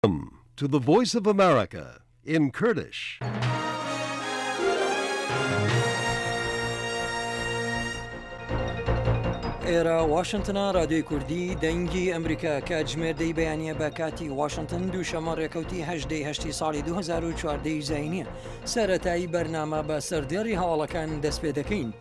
Welcome to the Voice of America in Kurdish. ئێرە واشنگتنە رادیۆی کوردی دەنگی ئەمریکا کاتژمێردەی بەیانیە بە کاتی واشنگتن دووشەمە ڕێکەوتی هەژدەی ساڵی 2014 زاینیە سەرەتایی بەرنامە بە سەردێڕی هەواڵەکان دەست پێ دەکەین.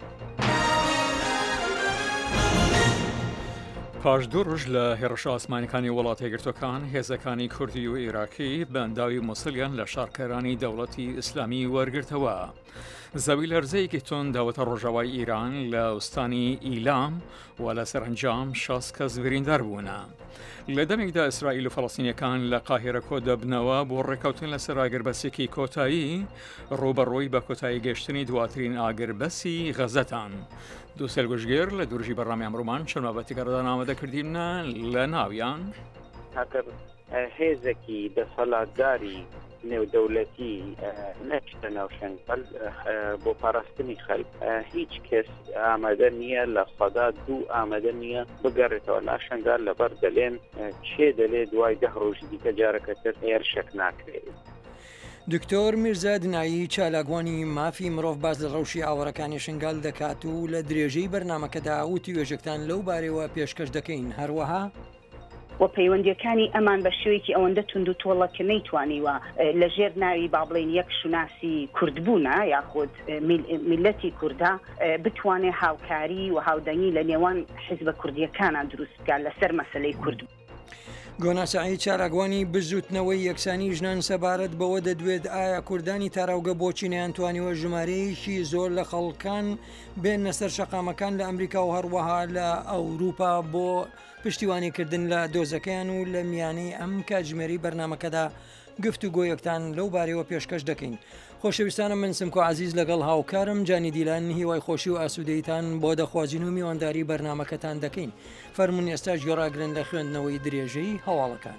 پاش دوو ڕۆژ لە هێرش ئاسمانیەکانی وڵاتە یەکگرتووەکان هێزەکانی کوردی و عێراقی بەنداوی مووسڵیان لە شارکەرانی دەوڵەتی ئیسلامی وەرگرتەوە. زەوی لەرزەیەکی تۆن داوەتە ڕۆژاوای ئیران لە ئوستانی ئیلام و لە سەرنجام 6 کەس بریندار بوونە. لە دەمێکدا ئیسرائیل و فەڵەستینیەکان لە قاهیرە کۆ دەبنەوە بۆ ڕێکەوتن لەسەر ئاگربەسێکی کۆتایی ڕوبەڕووی بە کۆتایی گەشتنی دواترین ئاگربەسی غەزەتان. دووسێل گوژگێر لە دوورژی بەڕامی ئەمڕۆمان چەمەبەتی گەڕدان ئامادەکردینە لە ناویان هەکەر هێزێکی دەسەڵاتداری نێودەوڵەتی نەچتە ناو شەنگەل بۆ پاراستنی خەڵک هیچ کەس ئامادە نییە لە سەدا دوو ئامادە نییە بگەڕێتەوە لا شەنگال لەبەر دەلێن چێ دەلێ دوای 10 ڕۆژی دیکە جارەکە تر هێرشێک ناکرێت. دکتۆر میرزا دنایی چالاگوانی مافی مرۆڤ باز لە ڕەوشی ئاوەڕەکانی شنگال دەکات و لە درێژەی بەرنمەکەدا وتی وێژەکتان لەو بارەوە پێشکەش دەکەین. هەروەها و پەیوەندیەکانی ئەمان بە شێوەیەکی ئەوەندە تونند و تۆڵەکە نەیتوانیوە لە ژێر ناوی با بڵێن یەک شوناسی کوردبوونە یاخود میلەتی کووردا بتوانێت هاوکاری و هاودەنگی لە نێوان حیزبە کوردیەکانە دروست بکات لەسەر مەسەلەی کوردبوون. گۆناسایی چالاگوانی بزوتنەوەی یەکسانی ژنان سەبارەت بەوە دەدوێت ئایا کوردانی تاراوگە بۆچی نەیانتوانیوە ژمارەیەکی زۆر لە خەڵکان بێنە سەر شەقامەکان لە ئەمریکا و هەروەها لە ئەوروپا بۆ پشتیوانیکردن لە دۆزەکەیان و لە میانەی ئەم کاتژمێری بەرنمەکەدا گفتوگۆیەکتان لەو بارەوە پێشکەش دەکەین. خۆشەویستانم من سمکۆ عزیز لەگەڵ هاوکارم جانی دیلان هیوای خۆشی و ئاسوودەیتان بۆ دەخوازین و میوانداری بەرنمەکەتان دەکەین. فەرمون ئێستاش گۆڕاگرن لە خوێندنەوەی درێژەی هەواڵەکان.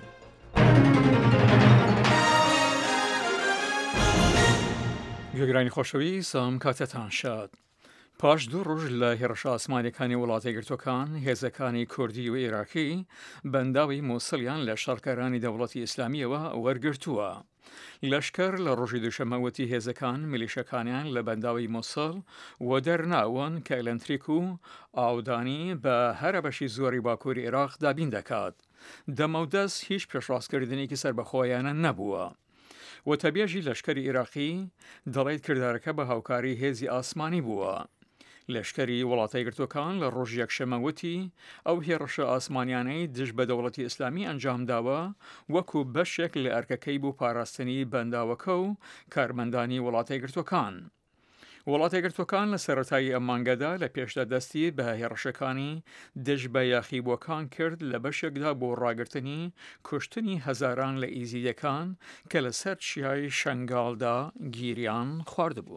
گوێگرانی خۆشەوی سام کاتتان شاد. پاش دوو ڕۆژ لە هێرش ئاسمانیەکانی وڵاتە یەکگرتووەکان هێزەکانی کوردی و عێراقی بەنداوی مووسڵیان لە شارکەرانی دەوڵەتی ئیسلامیەوە وەرگرتووە. لەشکەر لە ڕۆژی دووشەمەوەتی هێزەکان میلیشەکانیان لە بەنداوی مووسڵ و دەرناون کە ئەلەنتریک و ئاودانی بە هەرە بەشی زۆری باکووری عێراق دابین دەکات. دەمەودەست هیچ پێشڕاستکردنێکی سربەخۆیانە نەبووە. و تەبێژی لەشکەری عێراقی دەڵێت کردارەکە بە هاوکاری هێزی ئاسمانی بووە. لەشکەری وڵاتە یەکگرتووەکان لە ڕۆژ یەکشەمەوەتی ئەو هێرشە ئاسمانیانەی دژ بە دەوڵەتی ئیسلامی ئەنجام داوە وەکو بەشێک لە ئەرکەکەی بوو پاراستنی بەنداوەکە و کارمەندانی وڵاتە یەکگرتووەکان. وڵاتە یەکگرتووەکان لە سەرەتایی ئەم مانگەدا لە پێشدا دەستی بە هێرشەکانی دژ بە یاخیبووەکان کرد لە بەشێکدا بۆ ڕاگرتنی کوشتنی هەزاران لە ئیزیدەکان کە لەسەر چیای شەنگالدا گیریان خواردبوو.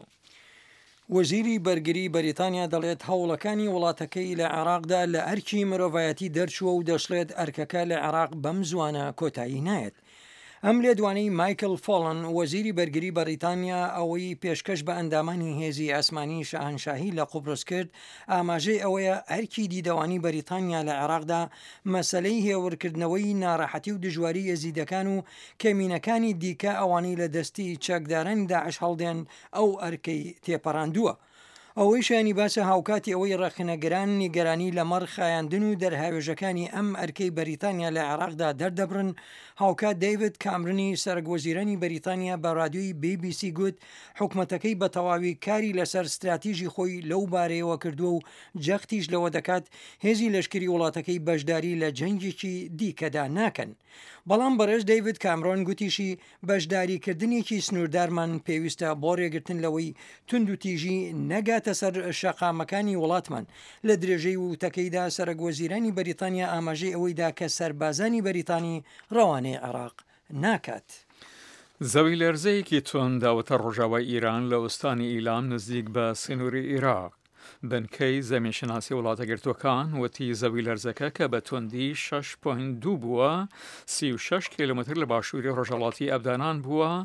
وەزیری بەرگری بەریتانیا دەڵێت هەوڵەکانی وڵاتەکەی لە عێراقدا لە ئەرکی مرۆڤایەتی دەرچووە و دەشڵێت ئەرکەکە لە عێراق بەم زوانە کۆتایی نایەت. ئەم لێدوانەی مایکل فۆڵن وەزیری بەرگری بەریتانیا ئەوەی پێشکەش بە ئەندامانی هێزی ئاسمانی شاهنشاهی لە قوبرس کرد ئاماژەی ئەوەیە ئەرکی دیدەوانی بەریتانیا لە عێراقدا مەسەلەی هێورکردنەوەی ناڕەحەتی و دژواری یەزیدەکان و کەمینەکانی دیکە ئەوانی لە دەستی چەکدارانی داعش هەڵدێن ئەو ئەرکەی تێپەڕاندووە. ئەوەی شانی باسە هاوکاتی ئەوەی ڕەخنەگەران نیگەرانی لەمەڕ خایاندن و دەرهاوێژەکانی ئەم ئەرکەی بەریتانیا لە عێراقدا دەردەبرن. هاوکات دەیڤید کامرنی سەرۆکوەزیرانی بەریتانیا بە رادیۆی BBC گوت حکومەتەکەی بە تەواوی کاری لەسەر استراتیژی خۆی لەو بارەیەوە کردووە و جەختیش لەوە دەکات هێزی لەشکری وڵاتەکەی بەشداری لە جەنگێکی دیکەدا ناکەن. بەڵام بەڕێز دەیڤید کامرۆن گوتیشی بەشداریکردنێکی سنووردارمان پێویستە بۆ ڕێگرتن لەوەی تونند و تیژی نەگاتە سەر شەقامەکانی وڵاتمان. لە درێژەی وتەکەیدا سەرۆکوەزیرانی بەریتانیا ئاماژەی ئەوەیدا کە سەربازانی بەریتانی ڕەوانەی عێراق ناکات. زەوی لەرزەیەکی تۆن داوەتە ڕۆژاوای ئیران لە ئوستانی ئیلام نزیک بە سنووری عێراق. بنکەی زەمینشناسی وڵاتە یەکگرتووەکان وتی زەوی لەرزەکە کە بە توندی 6.2 بووە 36 کیلومتر لە باشووری ڕۆژهەڵاتی ئەبدانان بووە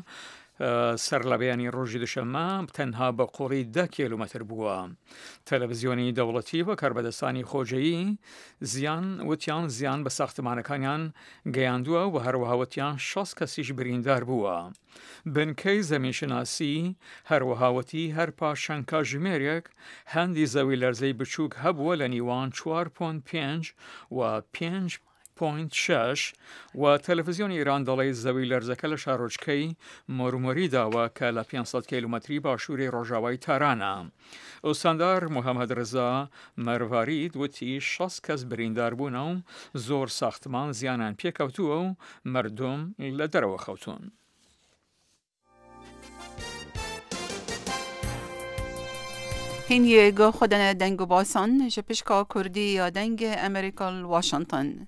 سەرلەبەیانی ڕۆژی دوشەممە تەنها بە قۆڵی 10 کیلومتر بووە. تەلەڤیزیۆنی دەوڵەتی بە کاربەدەستانی خۆجەیی وتیان زیان بە ساختمانەکانیان گەیاندووە و هەروەها وتیان 60 کەسیش بریندار بووە. بنکەی زەمینشناسی هەروەهاوەتی هەر پاشان کاتژمێرێک هەندی زەوی لەرزەی بچووک هەبووە لە نیوان 4.5 و 5.6 و تەلەڤیزیۆنی ئیران دەڵێ زەوی لەرزەکە لە شارۆچکەی مۆرومۆری داوە کە لە 500 کیلومتری باشووری ڕۆژاوای تارانە. ئوستاندار محەممەد ڕزا مەروارید وتی 60 کەس بریندار بوونە و زۆر ساختمان زیانان پێکەوتووە و مردم لە دەرەوە خەوتون. هین گو خودن دنگ باسان جپشکا کردی یا دنگ امریکا واشنطن.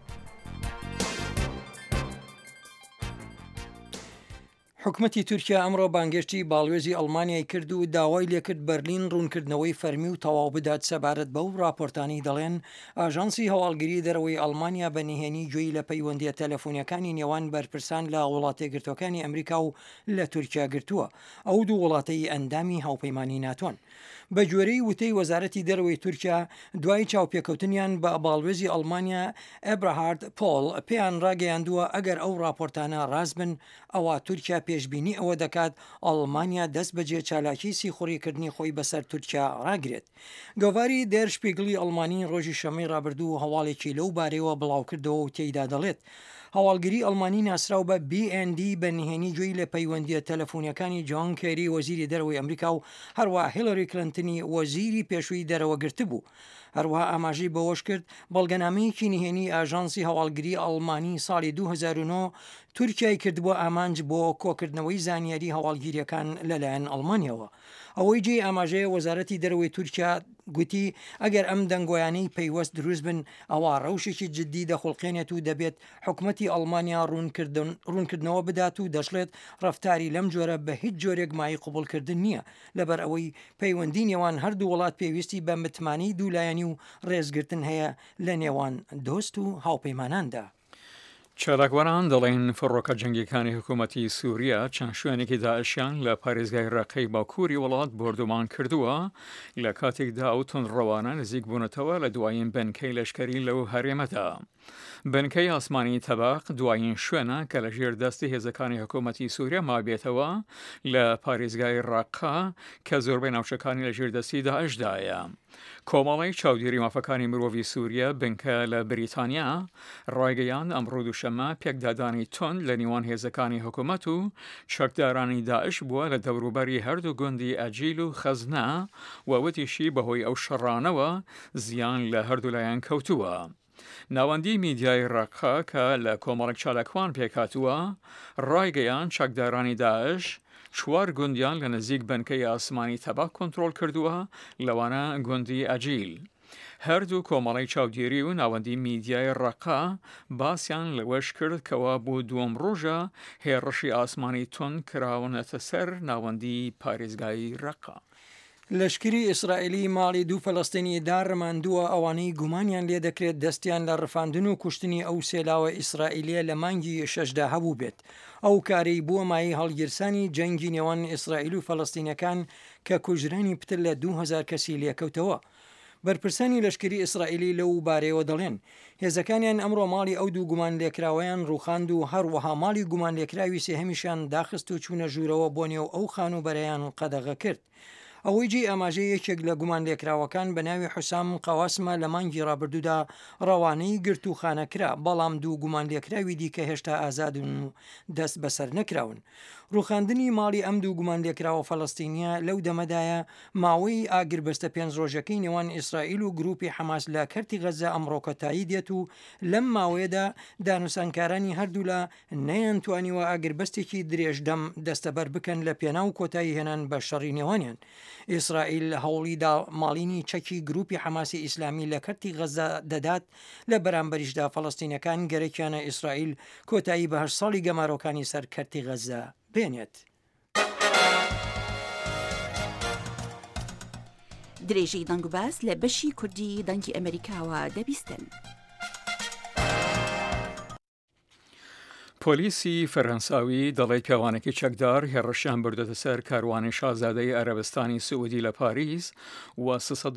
حکومەتی تورکیا ئەمڕۆ بانگشتی باڵێزی ئەڵمانیای کرد و داوای لێکرد بەرلین ڕوونکردنەوەی فەرمی و تەواو بدات سەبارەت بەو راپۆرتانی دەڵێن ئاژانسی هەواڵگیری دەرەوەی ئەڵمانیا بە نهێنی گوێی لە پەیوەندیە تەلەفۆنیەکانی نێوان بەرپرسان لە وڵاتە یەکگرتوەکانی ئەمریکا و لە تورکیا گرتووە. ئەو دوو وڵاتەی ئەندامی هاوپەیمانی ناتۆن. بە جۆرەی وتەی وەزارەتی دەرەوەی تورکیا دوای چاوپێکەوتنیان بە باڵێزی ئەڵمانیا ئەبراهارد پۆل پێیان ڕاگەیاندووە ئەگەر ئەو راپۆرتانە ڕاست بن ئەوە تورکیا پێشبینی ئەوە دەکات ئەڵمانیا دەست بەجێ چالاکی سیخوڕیکردنی خۆی بەسەر تورکیا ڕاگرێت. گۆڤاری دێر شپیگلی ئەڵمانی ڕۆژی شەمەی ڕابردوو هەواڵێکی لەو بارەوە بڵاو کردەوە و تێیدا دەڵێت هەواڵگیری ئەڵمانی ناسرااو بە BND بە نهێنی گوێی لە پەیوەندیە تەلەفۆنیەکانی جۆن کێری وەزیری دەرەوەی ئەمریکا و هەروە هیلاری کلنتنی وەزیری پێشووی دەرەوە گرتبوو. هەروەها ئاماژەی بەوەش کرد بەڵگەنامەیەکی نهێنی ئاژانسی هەواڵگیری ئەڵمانی ساڵی 2009 تورکیای کردبووە ئامانج بۆ کۆکردنەوەی زانیاری هەواڵگیریەکان لەلایەن ئەڵمانیەوە. ئەوەی جێ ئاماژەیە وەزارەتی دەرەوەی تورکیا گوتی ئەگەر ئەم دەنگۆیانەی پەیوەست دروست بن ئەوە ڕەوشێکی جددی دەخڵقێنێت و دەبێت حکوومەتی ئەڵمانیا ڕوونکردنەوە بدات و دەشڵێت ڕەفتاری لەم جۆرە بە هیچ جۆرێک مای قوبولکردن نییە لەبەر ئەوەی پەیوەندی نێوان هەردوو وڵات پێویستی بە متمانی دوولایەنی و ڕێزگرتن هەیە لە نێوان دۆست و هاوپەیماناندا. چالاکوەران دەڵێن فڕۆکە جەنگیەکانی حکوومەتی سووریا چەند شوێنێکی داعشیان لە پارێزگای ڕێقەی باکووری وڵات بردومان کردووە لە کاتێکدا ئەو تونڕەوانە نزیک بوونەتەوە لە دوایین بنکەی لەشکەری لەو هەرێمەدا. بنکەی ئاسمانی تەباق دوایین شوێنە کە لە ژێر دەستی هێزەکانی حکوومەتی سووریا مابێتەوە لە پارێزگای ڕاقا کە زۆربەی ناوچەکانی لە ژێر دەستی داعشدایە. کۆمەڵی چاودێری مافەکانی مرۆڤی سووریا بنکە لە بریتانیا ڕایگەیان ئەمڕۆ دووشەممە پێکدادانی تۆن لە نیوان هێزەکانی حکوومەت و چەکدارانی داعش بووە لە دەوروبەری هەردوو گوندی ئەجیل و خەزنا وەوتیشی بەهۆی ئەو شەڕانەوە زیان لە هەردوو لایەن کەوتووە. ناوەندی میدیای ڕاقا کە لە کۆمەڵێک چالاکوان پێکاتووە ڕایگەیان چەکدارانی داعش 4 گوندیان لە نزیک بنکەی ئاسمانی تەباق کۆنتڕۆل کردووە لەوانە گوندی ئەجیل. هەردوو کۆمەڵی چاودێری و ناوەندی میدیای ڕاقا باسییان لەوەش کرد کەوا بۆ دووەم ڕۆژە هێڕشی ئاسمانی تۆن کراونەتە سەر ناوەندی پارێزگای ڕاقا. لەشکری ئیسرائیلی ماڵی دوو فەلەستینی داڕماندووە ئەوانەی گومانیان لێ دەکرێت دەستیان لە ڕفاندن و کوشتنی ئەو سێلاوە ئیسرائیلیە لە مانگی 6دا هەبوو بێت. ئەو کارەی بووە مای هەڵگیرسانی جەنگی نێوان ئیسرائیل و فەلەستینەکان کە کوژرانی پتر لە 2000 کەسی لێکەوتەوە. بەرپرسانی لەشکری ئیسرائیلی لەو بارەیەوە دەڵێن هێزەکانیان ئەمڕۆ ماڵی ئەو دوو گومان لێکراوەیان ڕووخاند و هەروەها ماڵی گومان لێکراوی سێهەمیشان داخست و چوونە ژوورەوە بۆ نێو ئەو خانوبەرەیان قەدەغە کرد. ئەوەی جێ ئاماژەی یەکێک لە گومان لێکراوەکان بە ناوی حوسام قەواسمە لە مانگی ڕابردوودا ڕەوانەی گرت و خانەکرا بەڵام دوو گومان لێکراوی دیکە هێشتا ئازادن و دەست بەسەر نەکراون. ڕووخاندنی ماڵی ئەم دوو گومان لێکراوە فەلەستینیە لەو دەمەدایە ماوەی ئاگربەستە 5 ڕۆژەکەی نێوان ئیسرائیل و گروپی حەماس لە کەرتی غەزە ئەمڕۆکەتایی دێت و لەم ماوەیەدا دانوسانکارانی هەردوو لە نەیانتوانیوە ئاگربەستێکی درێژدەم دەستەبەر بکەن لە پێناو کۆتایی هێنان بە شەڕی نێوانیان. ئیسرائیل هەوڵیدا ماڵینی چەکی گروپی حەماسی ئیسلامی لە کەرتی غەزە دەدات لە بەرامبەریشدا فەلەستینەکان گەرەکیانە ئیسرائیل کۆتایی بە 8 ساڵی گەمارۆکانی سەر کەرتی غەزە بێنێت. درێژەی دەنگ و باس لە بەشی کوردی دەنگی ئەمریکاوە دەبیستن. پۆلیسی فەرەنساوی دەڵێت پیاوانێکی چەکدار هێڕەشیان بردوتە سەر کاروانی شازادەی عەرەبستانی سعودی لە پاریس و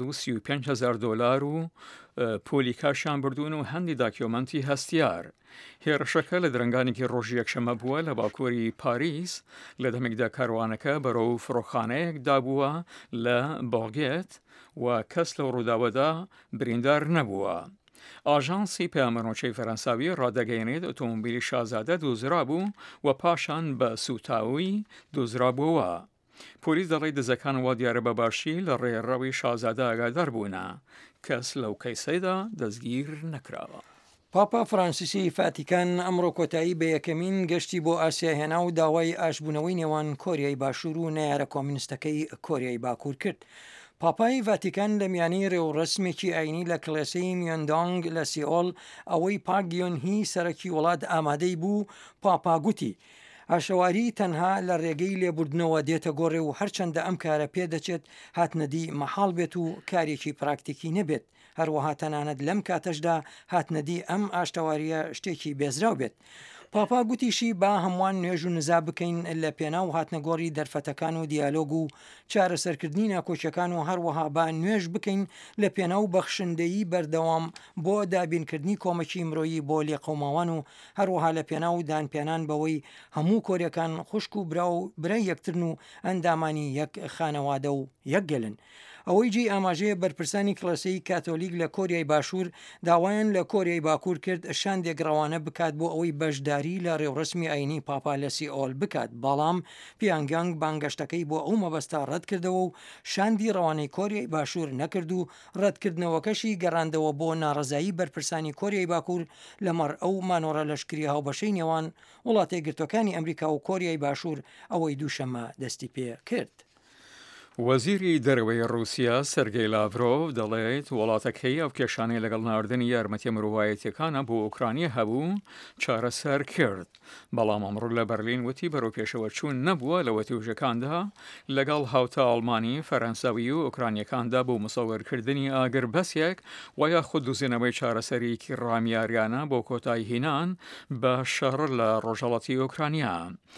$335,000 و پۆلی کاشیان بردوون و هەندی داکیۆمەنتی هەستیار. هێرشەکە لە درنگانێکی ڕۆژی یەکشەمە بووە لە باکووری پاریس لە دەمێکدا کاروانەکە بەرەو فڕۆخانەیەک دابووە لە بۆڵگێت و کەس لەو ڕووداوەدا بریندار نەبووە. ئاژانسی پەیامەرنووچەی فەرەنساوی ڕادەگەیەنێت ئۆتۆمۆبیلی شازادە دۆزرا بوو و پاشان بە سوتاوی دۆزرابووەوە. پۆلیس دەڵێت دزەکان وا دیارە بە باشی لە ڕێڕەوی شازادە ئاگادار بوونە. کەس لەو کەیسەیدا دەستگیر نەکراوە. پاپا فرانسیسی فاتیکان ئەمڕۆ کۆتایی بە یەکەمین گەشتی بۆ ئاسیا هێنا و داوای ئاشبوونەوەی نێوان کۆریای باشوور و نەیارە کۆمونیستەکەی کۆریای باکوور کرد. پاپای ڤاتیکان لە میانەی ڕێوڕسمێکی ئاینی لە کلێسەی میۆندانگ لە سیئۆل ئەوەی پاک گیۆنهی سەرەکی وڵات ئامادەی بوو پاپا گوتی ئاشەواری تەنها لە ڕێگەی لێبوردنەوە دێتە گۆڕێ و هەرچەندە ئەم کارە پێدەچێت هاتنەدی مەحاڵ بێت و کارێکی پراکتیکی نەبێت. هەروەها تەنانەت لەم کاتەشدا هاتنەدی ئەم ئاشتەواریە شتێکی بێزراو بێت. پاپا گوتیشی با هەمووان نوێژ و نزا بکەین لە پێناو هاتنەگۆڕی دەرفەتەکان و دیالۆگ و چارەسەرکردنی ناکۆچەکان و هەروەها با نوێژ بکەین لە پێناو بەخشندەیی بەردەوام بۆ دابینکردنی کۆمەکی مرۆیی بۆ لێقەوماوان و هەروەها لە پێناو دانپێنان بەوەی هەموو کۆریەکان خوشک و برا و برای یەکترن و ئەندامانی یەک خانەوادە و یەکگەلن. ئەوەی جێی ئاماژەیە بەرپرسانی کڵەسەی کاتۆلیک لە کۆریای باشوور داوایان لە کۆریای باکوور کرد شاندێک ڕەوانە بکات بۆ ئەوەی بەشداری لە ڕێوڕسمی ئاینی پاپا لە سیئۆل بکات، بەڵام پیانگانگ بانگەشتەکەی بۆ ئەو مەبەستا ڕەت کردەوە و شاندی ڕەوانەی کۆریای باشوور نەکرد و ڕەتکردنەوەکەشی گەڕاندەوە بۆ ناڕەزایی بەرپرسانی کۆریای باکوور لەمەڕ ئەو مانۆڕە لەشکری هاوبەشەی نێوان وڵاتی یەکگرتوەکانی ئەمریکا و کۆریای باشوور ئەوەی دووشەمە دەستی پێ کرد. وەزیری دەرەوەی رووسیا سەرگەی لاڤرۆڤ دەڵێت وڵاتەکەی ئەو کێشانەی لەگەڵ ناردنی یارمەتیە مرۆڤایەتیەکانە بۆ ئوکرانیا هەبوو چارەسەر کرد. بەڵام ئەمڕۆ لە بەرلین وتی بەرەو پێشەوە چوون نەبووە لە وەتیوژەکاندا لەگەڵ هاوتە ئەڵمانی فەرەنساوی و ئوکرانیەکاندا بۆ مسەوەرکردنی ئاگر بەسێک و یاخود دووزینەوەی چارەسەریکی ڕامیاریانە بۆ کۆتایی هینان بە شەڕ لە ڕۆژهەڵاتی ئوکرانیا.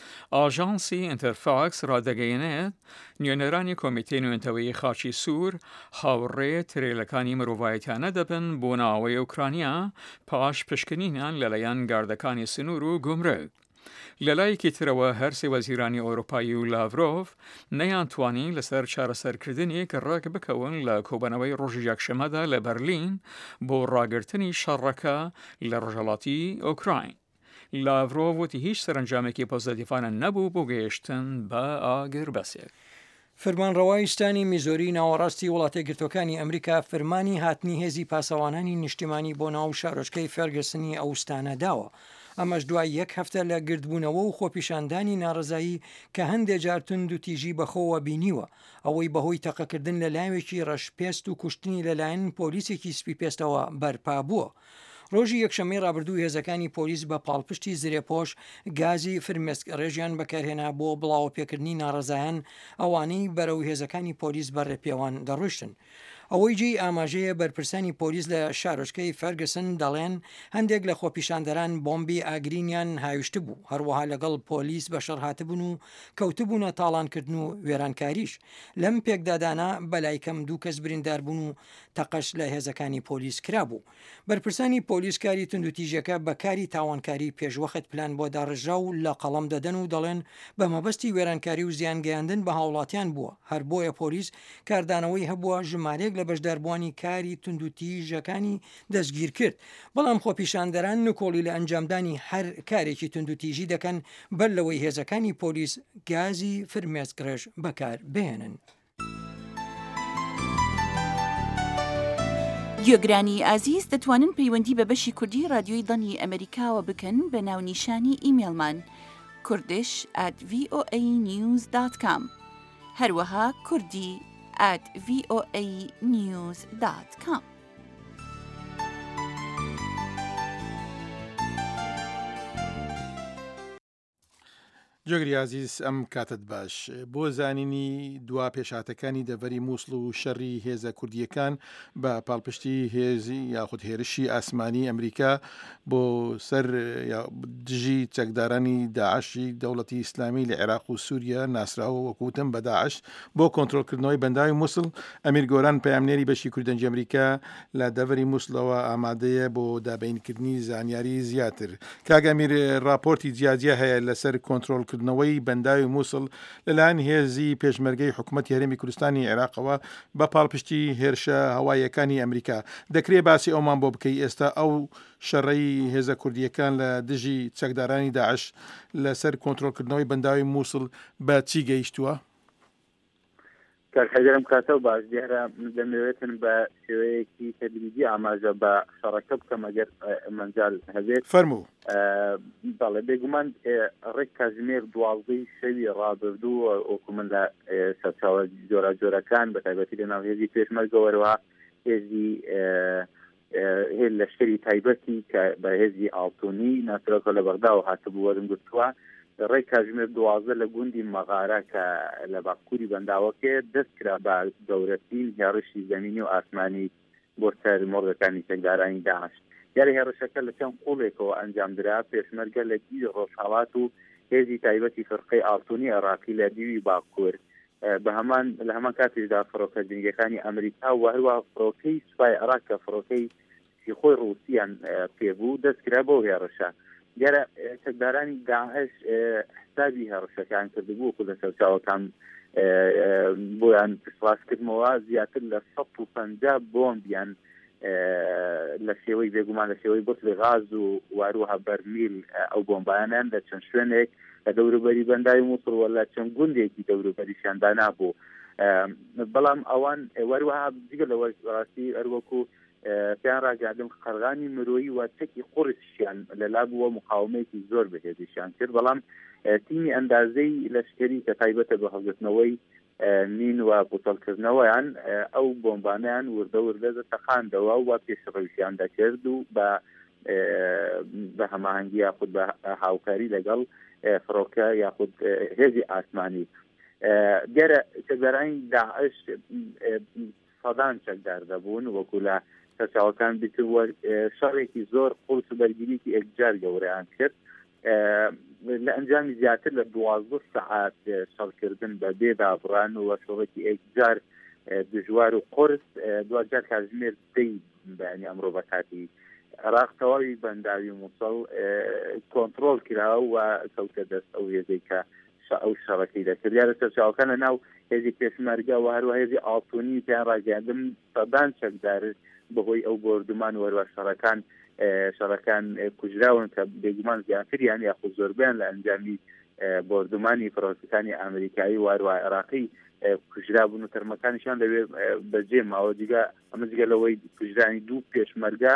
ئاژانسی ئینتەرفاکس ڕادەگەیەنێت نوێنەرانی کۆمیتەی نوێنتەوەی خاچی سوور هاوڕێ ترێلەکانی مرۆڤایەتیانە دەبن بۆ ناوەوەی ئوکرانیا پاش پشکنینیان لەلایەن گاردەکانی سنوور و گومرگ. لەلایەکی ترەوە هەرسێ وەزیرانی ئەوروپایی و لاڤرۆڤ نەیانتوانی لەسەر چارەسەرکردنی کە ڕێک بکەون لە کۆبەنەوەی ڕۆژی یەکشەمەدا لە بەرلین بۆ ڕاگرتنی شەڕەکە لە ڕۆژهەڵاتی ئۆکراین. لاڤرۆڤ وتی هیچ سەرنجامێکی پۆزتیڤانە نەبوو بۆ گەیشتن بە ئاگر بەسێک. فەرمانڕەوای شتانی میزۆری ناوەڕاستی وڵاتە گرتوەکانی ئەمریکا فەرمانی هاتنی هێزی پاسەوانانی نیشتیمانی بۆ ناو شارۆچکەی فێرگسنی ئەوستانە داوە. ئەمەش دوای یەک هەفتە لە گردبوونەوە و خۆپیشاندانی ناڕزایی کە هەندێک جار تند و تیژی بەخۆوە بینیوە، ئەوەی بەهۆی تەقەکردن لە لایەکی ڕەشپێست و کوشتنی لەلایەن پۆلیسێکی سپی پێستەوە بەرپا بووە. ڕۆژی یەکشەمەی ڕابردوو هێزەکانی پۆلیس بە پاڵپشتی زرێپۆش گازی فرمێسک ڕێژیان بەکارهێنا بۆ بڵاو پێکردنی ناڕزایان ئەوانەی بەرەو هێزەکانی پۆلیس بەڕێپێوان دەڕۆشتن. ئەوەی جێی ئاماژەیە بەرپرسانی پۆلیس لە شارۆچکەی فەرگسن دەڵێن هەندێک لە خۆپیشاندەران بۆمبی ئاگرینیان هاویشت بوو، هەروەها لەگەڵ پۆلیس بەشەڕ هاتبوون و کەوتبوونە تاڵانکردن و وێرانکاریش. لەم پێکدادانە بەلای کەم 2 کەس بریندار بوون و تەقەش لە هێزەکانی پۆلیس کرابوو. بەرپرسانی پۆلیس کاری تونندوتیژەکە بەکاری تاوانکاری پێشوەخت پلان بۆ داڕژا و لە قەڵەم دەدەن و دەڵێن بە مەبەستی وێرانکاری و زیانگەیاندن بە هاوڵاتیان بووە. هەر بۆیە پۆلیس کاردانەوەی هەبووە ژمارەیەک لە بەشداربووانی کاری تونندوتیژەکانی دەستگیر کرد. بەڵام خۆپیشاندەران نکۆڵی لە ئەنجامدانی هەر کارێکی تونندوتیژی دەکەن بەر لەوەی هێزەکانی پۆلیس گازی فرمێسکڕێژ بەکار بهێنن. گوێگرانی ئازیز دەتوانن پەیوەندی بە بەشی کوردی رادیۆی دڵی ئەمریکاوە بکەن بە ناونیشانی ئیمێلمان kurdish@voanews.com هەروەها kurdi@voanews.com. جۆگری عزیز ئەم کاتت باش بۆ زانینی دوا پێشاتەکانی دەڤەری مووسڵ و شەڕی هێزە کوردیەکان بە پاڵپشتی هێزی یاخود هێرشی ئاسمانی ئەمریکا بۆ سەر دژی چەکدارانی داعشی دەوڵەتی ئیسلامی لە عێراق و سووریا ناسراوە وەکوتم بە داعش بۆ کۆنتڕۆلکردنەوەی بەنداوی مووسڵ ئەمیر گۆران پەیامنێری بەشی کوردەنجی ئەمریکا لە دەڤەری مووسڵەوە ئامادەیە بۆ دابینکردنی زانیاری زیاتر. کاگەمیر راپۆرتی جیاجیا هەیە لەسەر کۆنتڕۆلکردنەوەی بەنداوی مووسڵ لەلایەن هێزی پێشمەرگەی حکوومەتی هەرێمی کوردستانی عێراقەوە بە پاڵپشتی هێرشە هەواییەکانی ئەمریکا. دەکرێت باسی ئەومان بۆ بکەی ئێستا ئەو شەڕەی هێزە کوردیەکان لە دژی چەکدارانی داعش لەسەر کۆنتڕۆلکردنەوەی بەنداوی مووسڵ بە چی گەیشتووە؟ کارحەجرم کاتەوە باش دیارە دەمەوێتن بە شێوەیەکی تەدریجی ئاماژە بە شەڕەکە بکەم ئەگەر مەنجال هەبێت. فەرموو. بەڵێ بێگومان ڕێک کاتژمێر 12 شەوی ڕابردوو ئۆکو من لە سەرچاوە جۆرەجۆرەکان بە تایبەتی لە ناو هێزی پێشمەرگەوەرەوە هێزی هێل لەشکری تایبەتی کە بە هێزی ئاڵتونی ناسرەکە لە بەغداوە هاتبوو وەرمگرتووە ڕێ کاتژمێر 12 لە گوندی مەغارە کە لە باکووری بەنداوەکە دەست کرا بە گەورەترین هێڕشی زەمینی و ئاسمانی بۆ سەر مۆڕەکانی چەکدارانی داعش. دیارە هێڕشەکە لە چەند قوڵێکەوە ئەنجامدرا پێشمەرگە لە گیری ڕۆژهەڵات و هێزی تایبەتی فەرقەی ئاڵتونی عێراقی لە دیوی باکوور بە هەمان لە هەمان کاتێکدا فڕۆکە جنگەکانی ئەمریکا و هەروە فڕۆکەی سوپای عێراق کە فڕۆکەی خۆی ڕووسیان پێبوو دەستکرا بۆ هێڕشە. دیارە چەکدارانی داعش حسابی هێڕشەکان کردبوو و لە سەرچاوەکان بۆیان پشتڕاستکردنەوە زیاتر لە 150 بۆمبیان لە شێوەی بێگومان لە شێوەی بۆت غاز و واروها بەرمیل ئەو بۆمبایانیان لە چەند شوێنێک لە دەوروبەری بەنداوی مووسڵ وەلا چەند گوندێکی دەوروبەریشیاندا نابوو. بەڵام ئەوان وەروەها جگە لە وەراستی هەروەکو پێیان ڕاگەاندم قەرغانی مرۆیی و چەکی قورسیان لەلا بووە مقاومەیەکی زۆر بەهێزیشیان کرد. بەڵام تیمی ئەندازەی لەشکری کە تایبەتە بە هەڵگرتنەوەی نین و بوتەڵکردنەوەیان ئەو بۆمبانیان وردە وردە تەقاندەوە و پێشڕەویشیان دەکرد و بە هەماهەنگی یاخود بە هاوکاری لەگەڵ فڕۆکە یاخود هێزی ئاسمانی. دیارە چەکدارانی داعش سەدان چەکدار دەبوون وەکو لە سەرچاوەکان بیتوە شەڕێکی زۆر قورس و بەرگریکی ئەکجار گەورەیان کرد لە ئەنجامی زیاتر لە 12 سەعات شەڕکردن بە بێدابڕان و شەڕێکی ئەکجار دژوار و قورس دوجار کاتژمێر دەی بەیانی ئەمڕۆ بە کاتی عێراق تەواوی بەنداوی مووسڵ کۆنتڕۆڵ کراوە و کەوتە دەست ئەو هێزەی کە ئەو شەڕەکەی دەکرد. دیارە سەرچاوەکان لە ناو هێزی پێشمەرگە و هەروە هێزی ئاڵتونی پێیان ڕاگەاندم سەدان چەکدار بەهۆی ئەو بۆردومان وەروە شەڕەکان کوژراون کە بێگومان زیاتریان یاخود زۆربیان لە ئەنجامی بۆردومانی فڕۆکەکانی ئەمریکایی واروە عێراقی کوژرا بوون و تەرمەکانیشان لەوێ بەجێ ماوە دیگە ئەمە جگە لەوەی کوژرانی 2 پێشمەرگە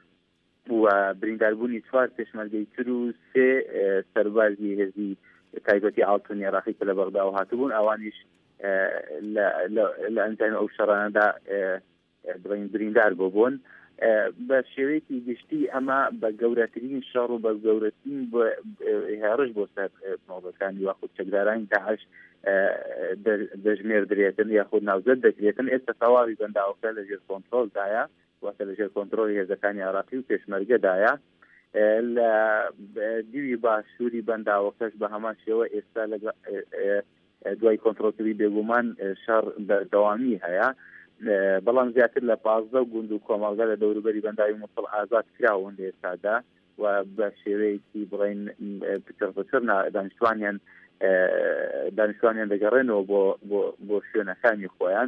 و برینداربوونی 4 پێشمەرگەی تر و 3 سەربازی هێزی تایبەتی ئاڵتونی عێراقی کە لە بەغداوە هاتبوون ئەوانیش لە ئەنجامی ئەو شەڕانەدا بریندار بوون. بە شێوەیەکی گشتی ئەمە بە گەورەترین شەڕ و بە گەورەترین هێڕش بۆ سەر مۆڵەکانی یاخود چەکدارانی داعش دەژمێر درێتن یاخود ناوزەت دەکرێتن. ئێستا تەواوی بەنداوەکە لەژێر کۆنتڕۆلدایە واتە لەژێر کۆنتڕۆلی هێزەکانی عێراقی و پێشمەرگەدایە. لە دیوی باشووری بەنداوەکەش بە هەمان شێوە ئێستا دوای کۆنتڕۆلکردنی بێگومان شەڕ بەردەوامی هەیە. بەڵام زیاتر لە 15 گوند و کۆمەڵگە لە دەوروبەری بەنداوی مووسڵ ئازاد کراون لە ئێستادا و بە شێوەیەکی بڵێن پچڕ دانیشتوانیان دەگەڕێنەوە بۆ شوێنەکانی خۆیان.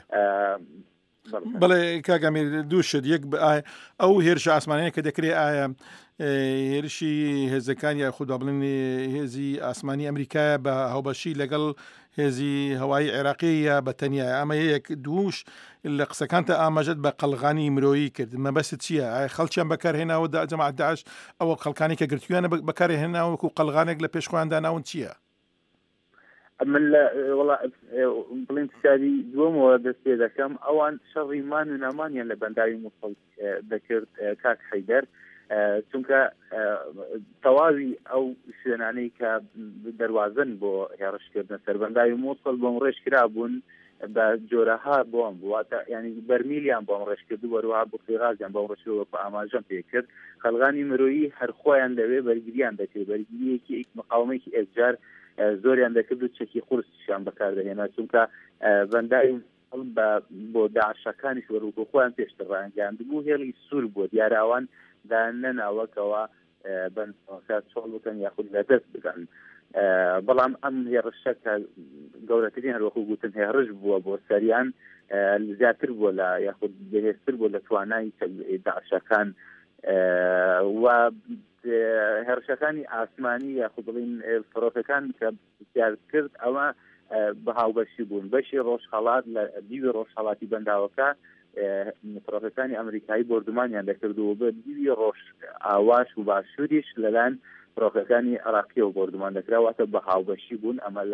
بەڵێ کاگەمیر دووشت یەک ئەو هێرش ئاسمانەیە کە دەکرێت ئایا هێرشی هێزەکان یا خوددا بڵێن هێزی ئاسمانی ئەمریکایە بە هاوبەشی لەگەڵ هێزی هەوایی عێراقی یا بە تەنیا ئەمە یەک دووش لە قسەکانتە ئاماژەت بە قەلغانی مرۆیی کرد مەبەست چییە؟ خەڵکیان بەکارهێناوە جەماعەت داعش ئەوە خەڵکانی کە گرتویانە بەکارهێناوەکو قەلغانێک لە پێشخۆیان داناون چییە؟ من وڵا بڵین ساری دووەمەوە دەست پێ دەکەم ئەوان شەڕی مان و نامانیان لە بەنداوی مووسڵ دەکرد کاک حەیدەر چونکە تەواوی ئەو شوێنانەی کە دەواازن بۆ هێڕشکردن سەربەنداوی مووسڵ بۆم ڕێژکرا بوون بە جۆرەها بۆم بواتە ینی بەرمیلیان بۆم ڕێژکرد وەروها بخیغازیان بۆم ڕێژەوە ئاماژەم پێکرد خەڵغانی مرۆیی هەرخۆیان لەوێ بەرگریان دەکرد بەرگریەکی مقاومەیەکی ئەجار زۆریان دەکرد و چەکی قورسیان بەکاردەهێنا چونکە بەنداوی بۆ داعشەکانیش وەروکو خۆیان پێشتر ڕانگەاند بوو هێڵی سوور بۆ دیاراوان دا نەناوەکەوە بەنکە چۆڵ بکەن یاخود لە دەست بگەن بەڵام ئەم هێڕشە کە گەورەترین هەروەکو گوتن هێڕش بووە بۆ سەریان زیاتر بووە لە یاخود بەهێزتر بووە لە توانای داعشەکان و هێرشەکانی ئاسمانی یاخود بڵین فڕۆکەکان کە بسیار کرد ئەوە بە هاوبەشی بوون بەشی ڕۆژهەڵات لە دیوی ڕۆژهەڵاتی بەنداوەکە فڕۆکەکانی ئەمریکایی بردومانیان دەکردو بە دیوی ڕۆژ ئاواش و باشووریش لەلایەن فڕۆکەکانی عراقیەوە بردومان دەکراواتە بە هاوبەشی بوون ئەمە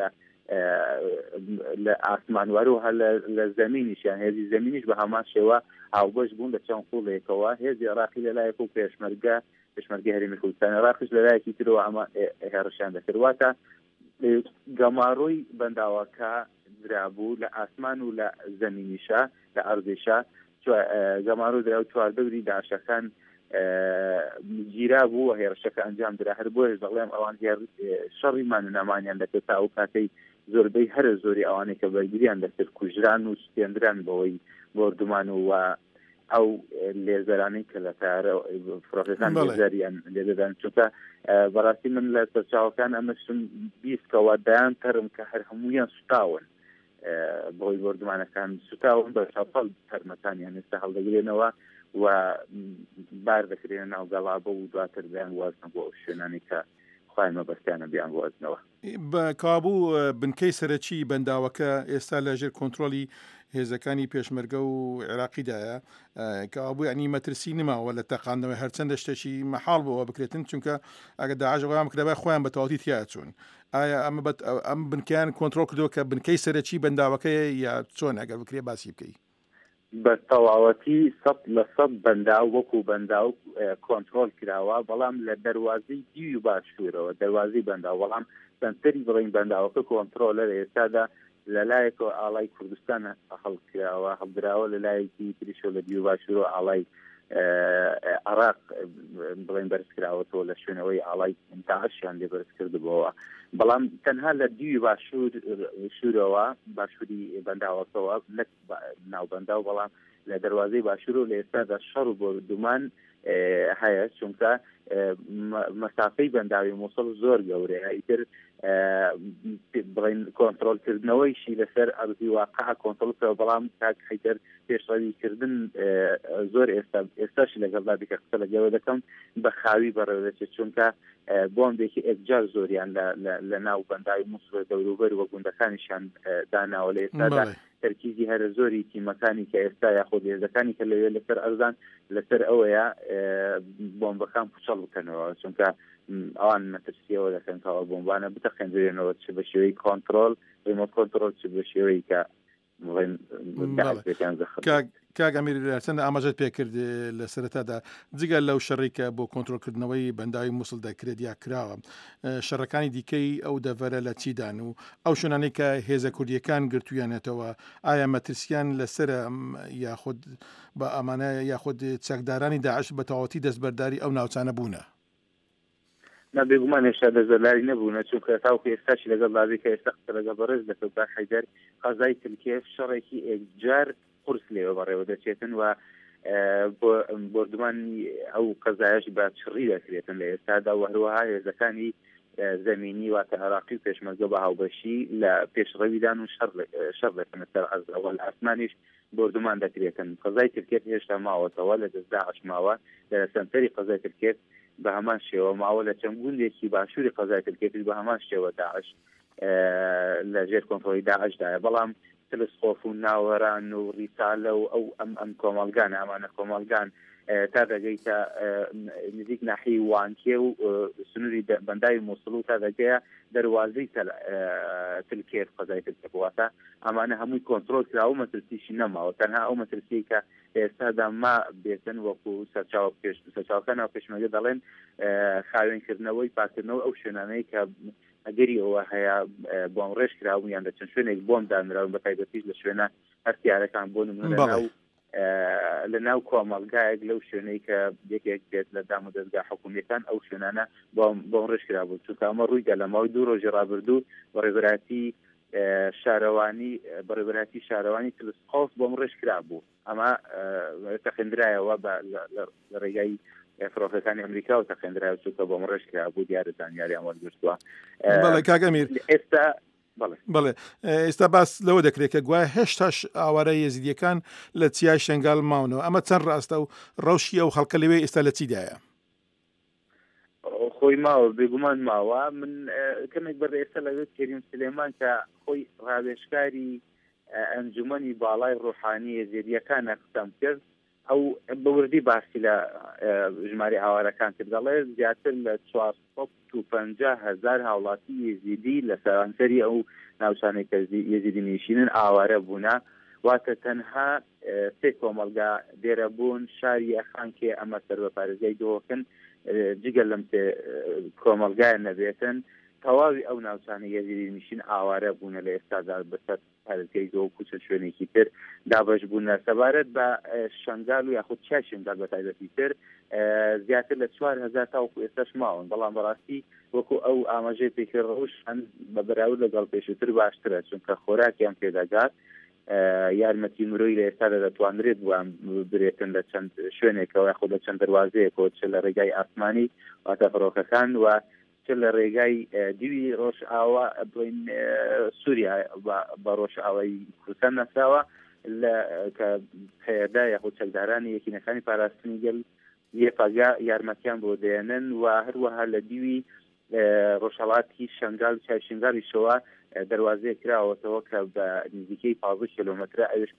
لە ئاسمانوارەوە لە زەمینیشیان هێزی زەمینیش بە هەمان شێوە هاوبەش بوون لە چەند قوڵێکەوە هێزی عراقی لەلایەک و پێشمەرگە هەرێمی کوردستان عراقیش لەلایەکی ترەوە ئەمە هێڕشیان دەکردواتە گەماڕۆی بەنداوەکە درابوو لە ئاسمان و لە زەمینیشە لە ئەرزیشە گەماڕۆ درا و چواردەوری داعشەکان گیرا بوو هێرشەکە ئەنجام درا هەر بۆیش دەڵێم ئەوان شەڕیمان و نامانیان دەکرد تا ئەو کاتەی زۆربەی هەرە زۆری ئەوانەی کە بەرگریان دەکرد کوژران و سوێندران بەوەی بردومان و ئەو لێزەرانەی کە لە فڕۆکەکان لێزەریان لێدەدان چونکە بەڕاستی من لە سەرچاوەکان ئەمەشم بیستکەوە دایان تەرم کە هەر هەموویان سوتاون بۆی بردومانەکان سوتاون بە شەپەڵ تەرمەکانیان ئێستا هەڵدەگرێنەوە و بار دەکرێنە ناو گەڵابە و دواتر بیان وازنە بۆ ئەو شوێنانی کە خۆی مەبەستیانە بیان وازنەوە بە کابوو بنکەی سەرەکی بەنداوەکە ئێستا لە ژێر کۆنتترۆلی هێزەکانی پێشمەرگە و عێراقیدایە کابوو ینی مەترسی نماوە لە تەقاندنەوەی هەرچەندە شتێکی مەحاڵ بەوە بکرێتن چونکە ئەگە داعشەوەیان بکرێبای خۆیان بە تەواوی تیا چوون ئایا ئەم بنکیان کۆنتترۆل کردەوە کە بنکەی سەرەکی بەنداوەکەیە یا چۆن ئەگەر بکرێ باسی بکەی بە تەواوەتی 100% بەندا وەکو بەندا و کۆنتترۆل کراوە بەڵام لە دەواازەی دیوی باشوورەوە دەواازی بەندا بەڵام سنتەری بڵین بەنداوەکە کۆنتترۆلە لە ئێستادا لەلایەکەوە ئاڵای کوردستان هەڵکراوە هەڵدراوە لەلایەکی تریشۆ لە دیو باشوورەوە ئاڵای عراق بڵین بەرزکراوەتەوە لە شوێنەوەی ئاڵای داعشیان لێ بەرز کردبەوە بەڵام تەنها لە دیوی باشوورەوە باشووری بەنداوەکەوە نەک ناوبەندا و بەڵام لە دەواازەی باشوور و لە ئێستادا شەڕ و بردومان هەیە چونکە مەسافەی بەنداوی مووسڵ زۆر گەورەیە ئیتر بڵین کۆنتترۆلکردنەوەیشی لەسەر ئەرزی واقع کۆنتترۆلکەوە بەڵام کاک حیدەر پێشڕەویکردن زۆر ئێستاشی لەگەڵدا بکە قسە لەگەوە دەکەم بە خاوی بەڕێوە دەچێت چونکە بۆمبێکی ئەجار زۆریان لە ناو بەنداوی مووسڵ دەوروبەر وە گوندەکانیشان داناوە لە ئێستادا تەرکیزی هەرە زۆری تیمەکانی کە ئێستا یاخۆ هێزەکانی کە لەوێ لەسەر ئەرزان لەسەر ئەوەیە بۆمبەکان پوچەڵ بکەنەوە چونکە ئەوان مەترسیەوە دەکەنەوە بۆمبانە بتەخێنرێنەوە چ بە شێوەی کۆنتترۆل ڕێمۆت کۆنتترۆل چ بە شێوەی کە کاک ئەمیر چەندە ئاماژەت پێکرد لە سەرەتادا جگە لەو شەڕێکە بۆ کۆنتترۆلکردنەوەی بەنداوی مووسڵ دەکرێت یا کراوە شەڕەکانی دیکەی ئەو دەڤەرە لە چیدان و ئەو شوێنانەی کە هێزە کوردیەکان گرتویانێتەوە ئایا مەترسیان لەسەر یاخود بە ئەمانە یاخود چەکدارانی داعش بە تەواوەتی دەستبەرداری ئەو ناوچانە بوونە نابێگومان هێشتا دەزەلاری نەبوونە چونکە تاوکە ئێستاشی لەگەڵ لابێ کە ئێستا قسە لەگەڵ بەڕێز دەکەوت با حەیدەر قەزای ترکیە شەڕێکی ئەجار قورس لێوە بەڕێوە دەچێتن و بردومانی ئەو قەزایش بە چڕی دەکرێتن لە ئێستادا و هەروەها هێزەکانی زەمینی واتە عێراقی و پێشمەرگە بە هاوبەشی لە پێشڕەویدان و شەڕ دەکەن سەر ئەرزەوە لە ئاسمانیش بردومان دەکرێتن قەزای ترکێت هێشتا ماوەتەوە لە دەست داعش ماوە لە سنتەری قەزای ترکێت بە هەمان شێوە ماوە لە چەند گوندێکی باشووری قەزای ترکێتی بە هەمان شێوە داعش لە ژێر کۆنتترۆلی داعشدایە بەڵام تلسکۆف و ناوەران و ریسالە و ئەو ئەم کۆمەڵگان ئەمانە کۆمەڵگان تا دەگەیتە نزیک ناحی وانکێ و سنووری بەنداوی مووسڵ و تا دەگەیە دەواازەی تلکێر قەزای تلکەواتە ئەمانە هەمووی کۆنتترۆل کرا و مەترسیشی نەماوە تەنها ئەو مەترسی کە ئێستادا ما بێتن وەکو سەرچاوەکان و پێشمەگە دەڵێن خاوێنکردنەوەی پاکردنەوە ئەو شوێنانەی کە ئەگەری ئەوە هەیە بۆم ڕێژ کراون یان دەچەند شوێنێک بۆم دانراون بە تایبەتیش لە شوێنە هەرسیارەکان بۆ نمونە لە ناو کۆمەڵگایەک لەو شوێنەی کە یەکێک بێت لە دام و دەستگا حکوومیەکان ئەو شوێنانە بۆم ڕێژکرا بوو چونکە ئەمە ڕوویدا لە ماوەی 2 ڕۆژی ڕابردوو بەڕێوەبەراتی شارەوانی تلسقۆف بۆم ڕێژکرا بوو ئەمە تەخێنرایەوە لە ڕێگای فرۆکەکانی ئەمریکا و تەخێنرایەوە چونکە بۆم ڕێژکرا بوو دیارە زانیاریان وەرگرتووە. بەڵێ کاک ئەمیر بەڵێ ئێستا باس لەوە دەکرێت کە گوایە هێشتاش ئاوارە یەزیدیەکان لە چیای شنگال ماونەوە ئەمە چەند ڕاستە و ڕەوشی ئەو خەڵکە لەوێ ئێستا لە چیدایە؟ خۆی ماوە بێگومان ماوە من کەمێک بەر ئێستا لەوێت کەریم سلێمان کە خۆی ڕاوێژکاری ئەنجومەنی باڵای ڕۆحانی یەزیدیەکانە قسەم کرد ئەو بەوردی باسی لە ژماری هاوارەکان کرد دەڵێ زیاتر لە 450,000 هاوڵاتی یزیدی لە سەرانسەری ئەو ناوچانەی کە یزیدی نشینن ئاوارە بوونە واتە تەنها 3 کۆمەڵگا دێرە بوون شاری ئەخانکێ ئەمە سەر بە پارێزگای دۆکن جگەل لەم کۆمەڵگایە نەبێتن تەواوی ئەو ناوچانەی یزیدی نشین ئاوارە بوونە لە ئێستادا بەسەر پارێزگای دۆ و کوچە شوێنێکی تر دابەش بوونە سەبارەت بە شنگال و یاخود چای شنگال بە تایبەتی تر زیاتر لە 4,000 تاوەکو ئێستاش ماون بەڵام بەڕاستی وەکو ئەو ئاماژەی پێکردڕەوش بە بەراورد لەگەڵ پێشووتر باشترە چونکە خۆراکیان پێدەگات یارمەتی مرۆی لە ئێستادا دەتوانرێت بووان برێتن لە چەند شوێنێکەوە یاخود لە چەند دەواازەیەکەوە چ لە ڕێگای ئاسمانی واتە فڕۆکەکان و لە ڕێگای دیوی ڕۆژ ئاوا بڵین سووریا بە ڕۆژ ئاوای کوردستان نەساوە کە پەیەدا یاخود چەکدارانی یەکینەکانی پاراستنی گەل یەپاگا یارمەتیان بۆ دێنن و هەروەها لە دیوی ڕۆژهەڵاتی شنگال و چای شنگالیشەوە دەواازەیە کراوەتەوە کە بە نزیکەی 15 کیلۆمەتر ئەوش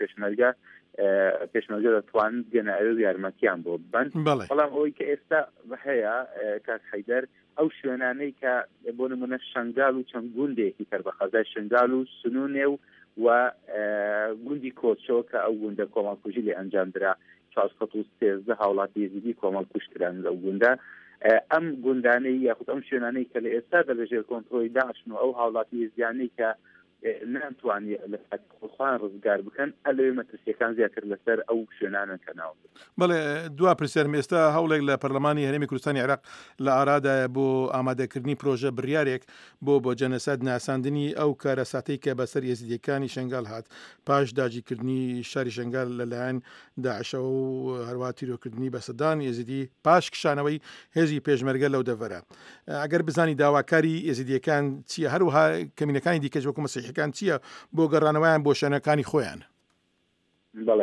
پێشمەرگە دەتوانن گەنە ئەوێ یارمەتیان بۆ بن بەڵام ئەوەی کە ئێستا هەیە کاک حەیدەر ئەو شوێنانەی کە بۆ نمونە شنگال و چەند گوندێکی تر بە خەزای شنگال و سنوونێ و گوندی کۆچەوە کە ئەو گوندە کۆمەڵکوژی لێ ئەنجامدرا 413 هاوڵاتی یزیدی کۆمەڵکوشتران لەو گوندە ئەم گوندانەی یاخود ئەم شوێنانەی کە لە ئێستادا لەژێر کۆنتڕۆلی داعشن و ئەو هاوڵاتی یزیدیانەی کە ناتوانێت لە خۆخوان ڕزگار بکەن ئەلەوێ مەترسیەکان زیاتر لەسەر ئەو شوێنانن کە ناو بەڵێ دوا پرسیارم ئێستا هەوڵێک لە پەرلەمانی هەرێمی کوردستانی عێراق لە ئارادایە بۆ ئامادەکردنی پرۆژە بڕیارێک بۆ جەنەسەد ناساندنی ئەو کارەساتەی کە بەسەر یەزیدیەکانی شنگال هات پاش داگیرکردنی شاری شنگال لەلایەن داعشەوە و هەروە تیرۆکردنی بەسەدان یەزیدی پاش کشانەوەی هێزی پێشمەرگە لەو دەڤەرە ئەگەر بزانی داواکاری یەزیدیەکان چییە هەروەها کەمینەکانی دیکەش وەکو مەسیحیەکان چییە بۆ گەڕانەوەیان بۆ شوێنەکانی خۆیان؟ بەڵێ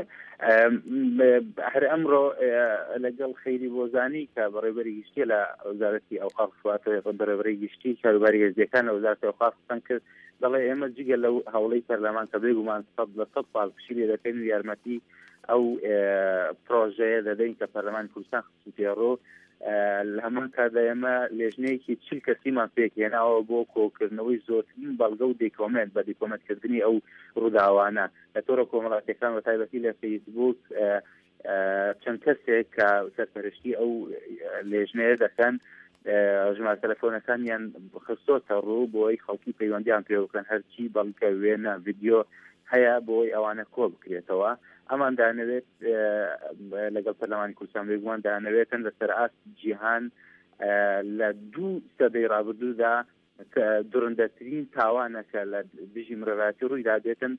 هەر ئەمڕۆ لەگەڵ خەیری بۆزانی کە بەڕێوەبەری گشتی لە وەزارەتی ئەوقاف بەڕێوەبەری گشتی کاروباری هێزیەکان لە وەزارەتی ئەوقاف قسەم کرد دەڵێ ئێمە جگە لەو هەوڵەی پەرلەمان کە بێگومان 100% پاڵپشی لێ دەکەین و یارمەتی ئەو پرۆژەیە دەدەین کە پەرلەمانی کوردستان خستوتێڕۆ لە هەمان کادا ئێمە لێژنەیەکی 40 کەسیمان پێکهێناوە بۆ کۆکردنەوەی زۆرترین بەڵگە و دیکۆمنت بە دیکۆمنتکردنی ئەو ڕووداوانە لە تۆڕە کۆمەڵاتیەکان بە تایبەتی لە فەیسبوک چەند کەسێک کە سەرپەرشتی ئەو لێژنەیە دەکەن ژمارە تەلەفۆنەکانیان خستۆتە ڕوو بۆی خەڵکی پەیوەندیان پێ بکەن هەرچی بەڵگە وێنە ڤیدیۆ هەیە بۆی ئەوانە کۆ بکرێتەوە ئەمان دانەوێت لەگەڵ پەرلەمانی کوردستان بێگومان دانەوێتن لەسەر ئاست جیهان لە 2 سەدەی ڕابردوودا درندەترین تاوانەکە لە دژی مرۆڤایەتی ڕوویدا دێتن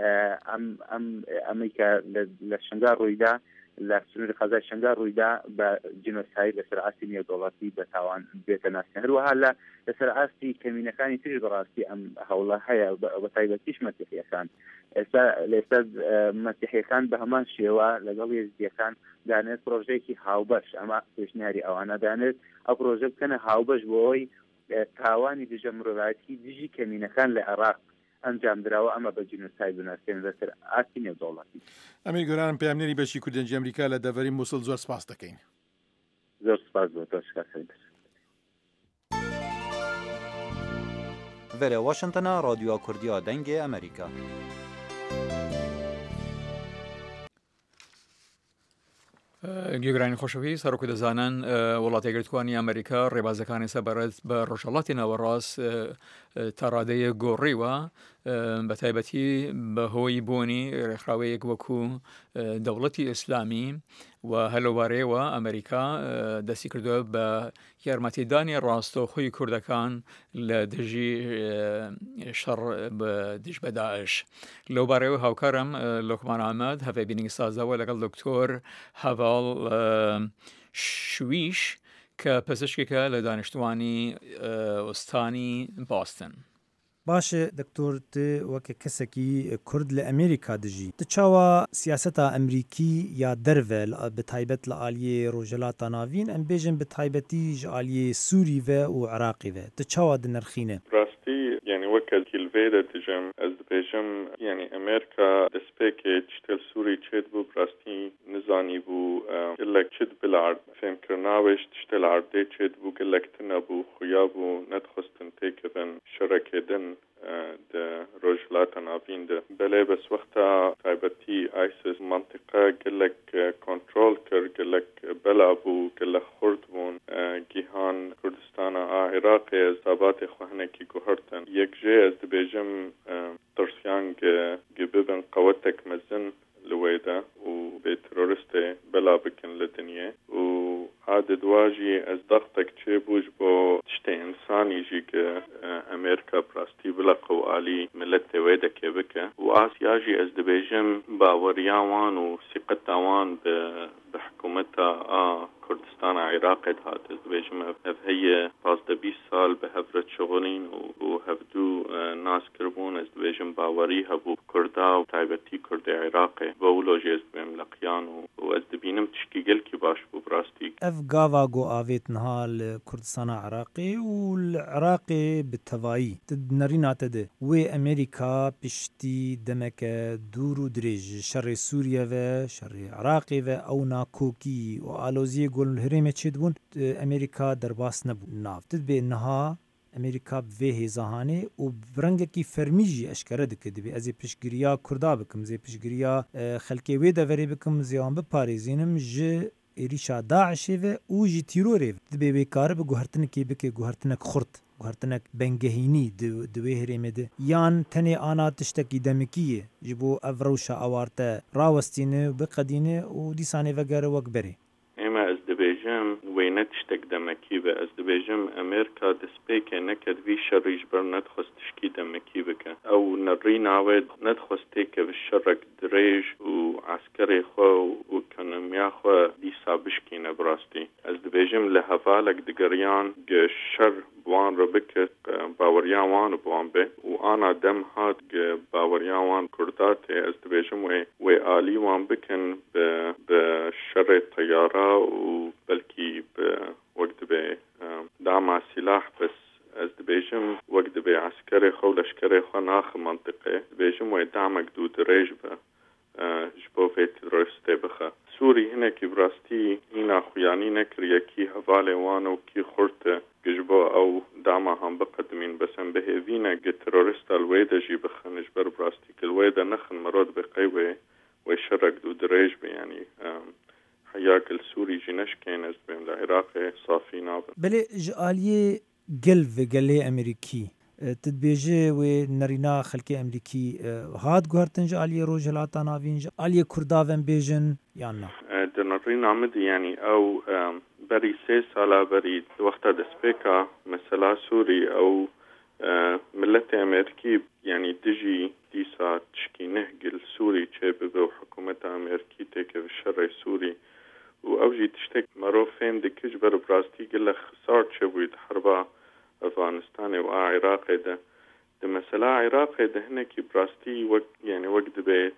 ئەمریکا لە شنگال ڕوویدا لە سنووری قەزای شنگال ڕوویدا بە جینۆساید لەسەر ئاستی نێودەوڵەتی بە تاوان بێتە ناسیان هەروەها لەسەر ئاستی کەمینەکانی تری بەڕاستی ئەم هەوڵە هەیە بە تایبەتیش مەسیحیەکان ئێستا مەسیحیەکان بە هەمان شێوە لەگەڵ یەزیدیەکان دانێت پرۆژەیەکی هاوبەش ئەمە پێشنیاری ئەوانە دانێت ئەو پرۆژە بکەنە هاوبەش بۆ ئەوەی تاوانی دژە مرۆڤایەتی دژی کەمینەکان لە عێراق ئەنجام درراوە ئەمە بە جینۆساید بناسیێن بەسەر ئاتی نێودەوڵەتی. ئەمیر گۆرانم پامنێری بەشی کوردەنجی ئەمریکا لە دەڤەری مووسڵ زۆر سپاس دەکەین. زۆر سپاس بۆ تۆ شکاسەیدەر. Vere Washington'a Radyoya Kurdiya Dengê Amerîka. گوێگرانی خۆشەویست هەروکو دەزانن وڵاتی یەکگرتووانی ئەمریکا ڕێبازەکانی سەبارەت بە ڕۆژهەڵاتی ناوەڕاست تا ڕادەیە گۆڕیوە بە تایبەتی بەهۆی بوونی ڕێکخراوەیەک وەکو دەوڵەتی ئیسلامی و هەلوبارەیەوە ئەمریکا دەستی کردووە بە یارمەتیدانی ڕاستەوخۆی کوردەکان لە دژی شەڕ دژ بە داعش. لەوبارەیەوە هاوکارم لۆکمان ئەحمەد هەڤای بینینگی سازەوە لەگەڵ دکتۆر هەڤاڵ شویش کە پزیشکێکە لە دانیشتوانی ئوستانی باستن. باشه دکتۆر وەکە کەسێکی کورد لە ئەمریکا دژی تچاوە سیاسەتا ئەمریکی یا دەرڤە بە تایبەت لە ئالیێ ڕۆژهەڵاتە ناوین ئەم بێژن بە تایبەتی ژ ئالیێ سووریڤە و عراقیڤە تچاوە دنرخینە ڕاستی یعنی وەکە کیلڤێدە دژم ئەس دبێژم یعنی ئەمریکا دەستپێکێ شتێل سووری چێت بوو ڕاستی نزانی بوو گەلێک چت بلارد فێمکردناوێش شتێل عاردێ چێت بوو گەلێکتە نەبوو خویا بوو نەتخستن تێکردن شەڕەکێدن د ڕۆژهەڵاتە ناویندا بەلێ بەس وەختا تایبەتی ئایسس منطقە گەلێک کۆنترۆل کرد گەلێک بەلا بوو گەلە خورد بوون گیهان کوردستانە عێراقێ زاباتێ خوهنێکی گوهرتن یەکژێ ئەس دبێژم ترسیان گببن قەوەتێک مەزن لوێدا و بێ ترۆریستێ بەلا بکن لە دنیە و هذا دواجي از ضغطك تشيبوش بو تشتي انساني جيك امريكا براستي بلا قوالي ملتي ويدا كيبكا واسياجي از دبيجم باورياوان وثقتاوان بحكومتها كردستان عراق هات از دبيجم هي باز د 20 سال بهفرت شغلين وهفدو ناس كربون از دبيجم باوري هبو كردا وتايبتي كرد عراق بولوجي از دبيم لقيان واز دبينم تشكي قلكي باش بو براستي گاوا گو آویت نهال کردستان عراقی و العراقی بالتوایی تدنرينا تده و امریکا پشتی دمک دور و دريج شر سوريا و شر عراقي و او ناکوکی و آلوزی گل الهرم چدبون امریکا درباس نبو ناف تدبه نها امریکا به هزاهانه و برنگکی فرمیجی اشکره دکد به از پشگریا کردا بکم زی پشگریا خلکی وی دوری بکم زیان بپارێزینم ج ایریشا داعش و او جی تیرور دبی بیکار به گوهرتنکی بکه گوهرتنک خورد گوهرتنک بنگهینی دوی هرمده یان تنی آنا تشتکی دمکیه جبو افروشا اوارته راوستینه بقدینه و دیسانه وگره وکبره اما از دبیجم وی نتشتک دمکی به از دبیجم امریکا دسپیک نکد وی شریج بر ندخست تشکی دمکی بکه او نری ناوید ندخسته که بشرک دریج و عسکری خو و کنمیا خو دیسا بشکینه براستی از دبیجم لحوالک دگریان شر بوان ربکت باوریان وان بوان به و آنا دم هات باوریان کردات از دبیجم وی آلی وان بکن به شر طیاره و بلکی به وقت به دعم سلاح بس از دبیجم وقت به عسکر خو لشکر خو ناخ منطقه دبیجم وی دعمک دو دریج به جبو فیت رسته بخه سوری هنه که براستی اینا خویانی نکر یکی حواله وانو کی خورته گجبو او دعما هم بقدمین بسن به هیوینا گه تروریست الویده جی بخنش بر براستی که الویده نخن مراد بقیوه وی شرک دو دریج به یعنی حياك السوري جنش كان اسبم العراق صافي نابن بله جاليه قلب قلي امريكي تدبيجي و نرينا خلقي امريكي هاد غورتن جاليه روجلاتا نافين جاليه كرداون بيجن يانا نرينا عمد يعني او بري 3 سالا بري وقت دسبيكا مثلا سوري او ملت امريكي يعني دجي ديسا تشكي نهجل سوري تشابه وحكومه امريكي تك الشر السوري وأوجي تشتك مروفين دكش بر براستي قال خسار شويت حربا أفغانستان وعراق ده مثلا عراق ده هناك براستي وقت يعني وقت به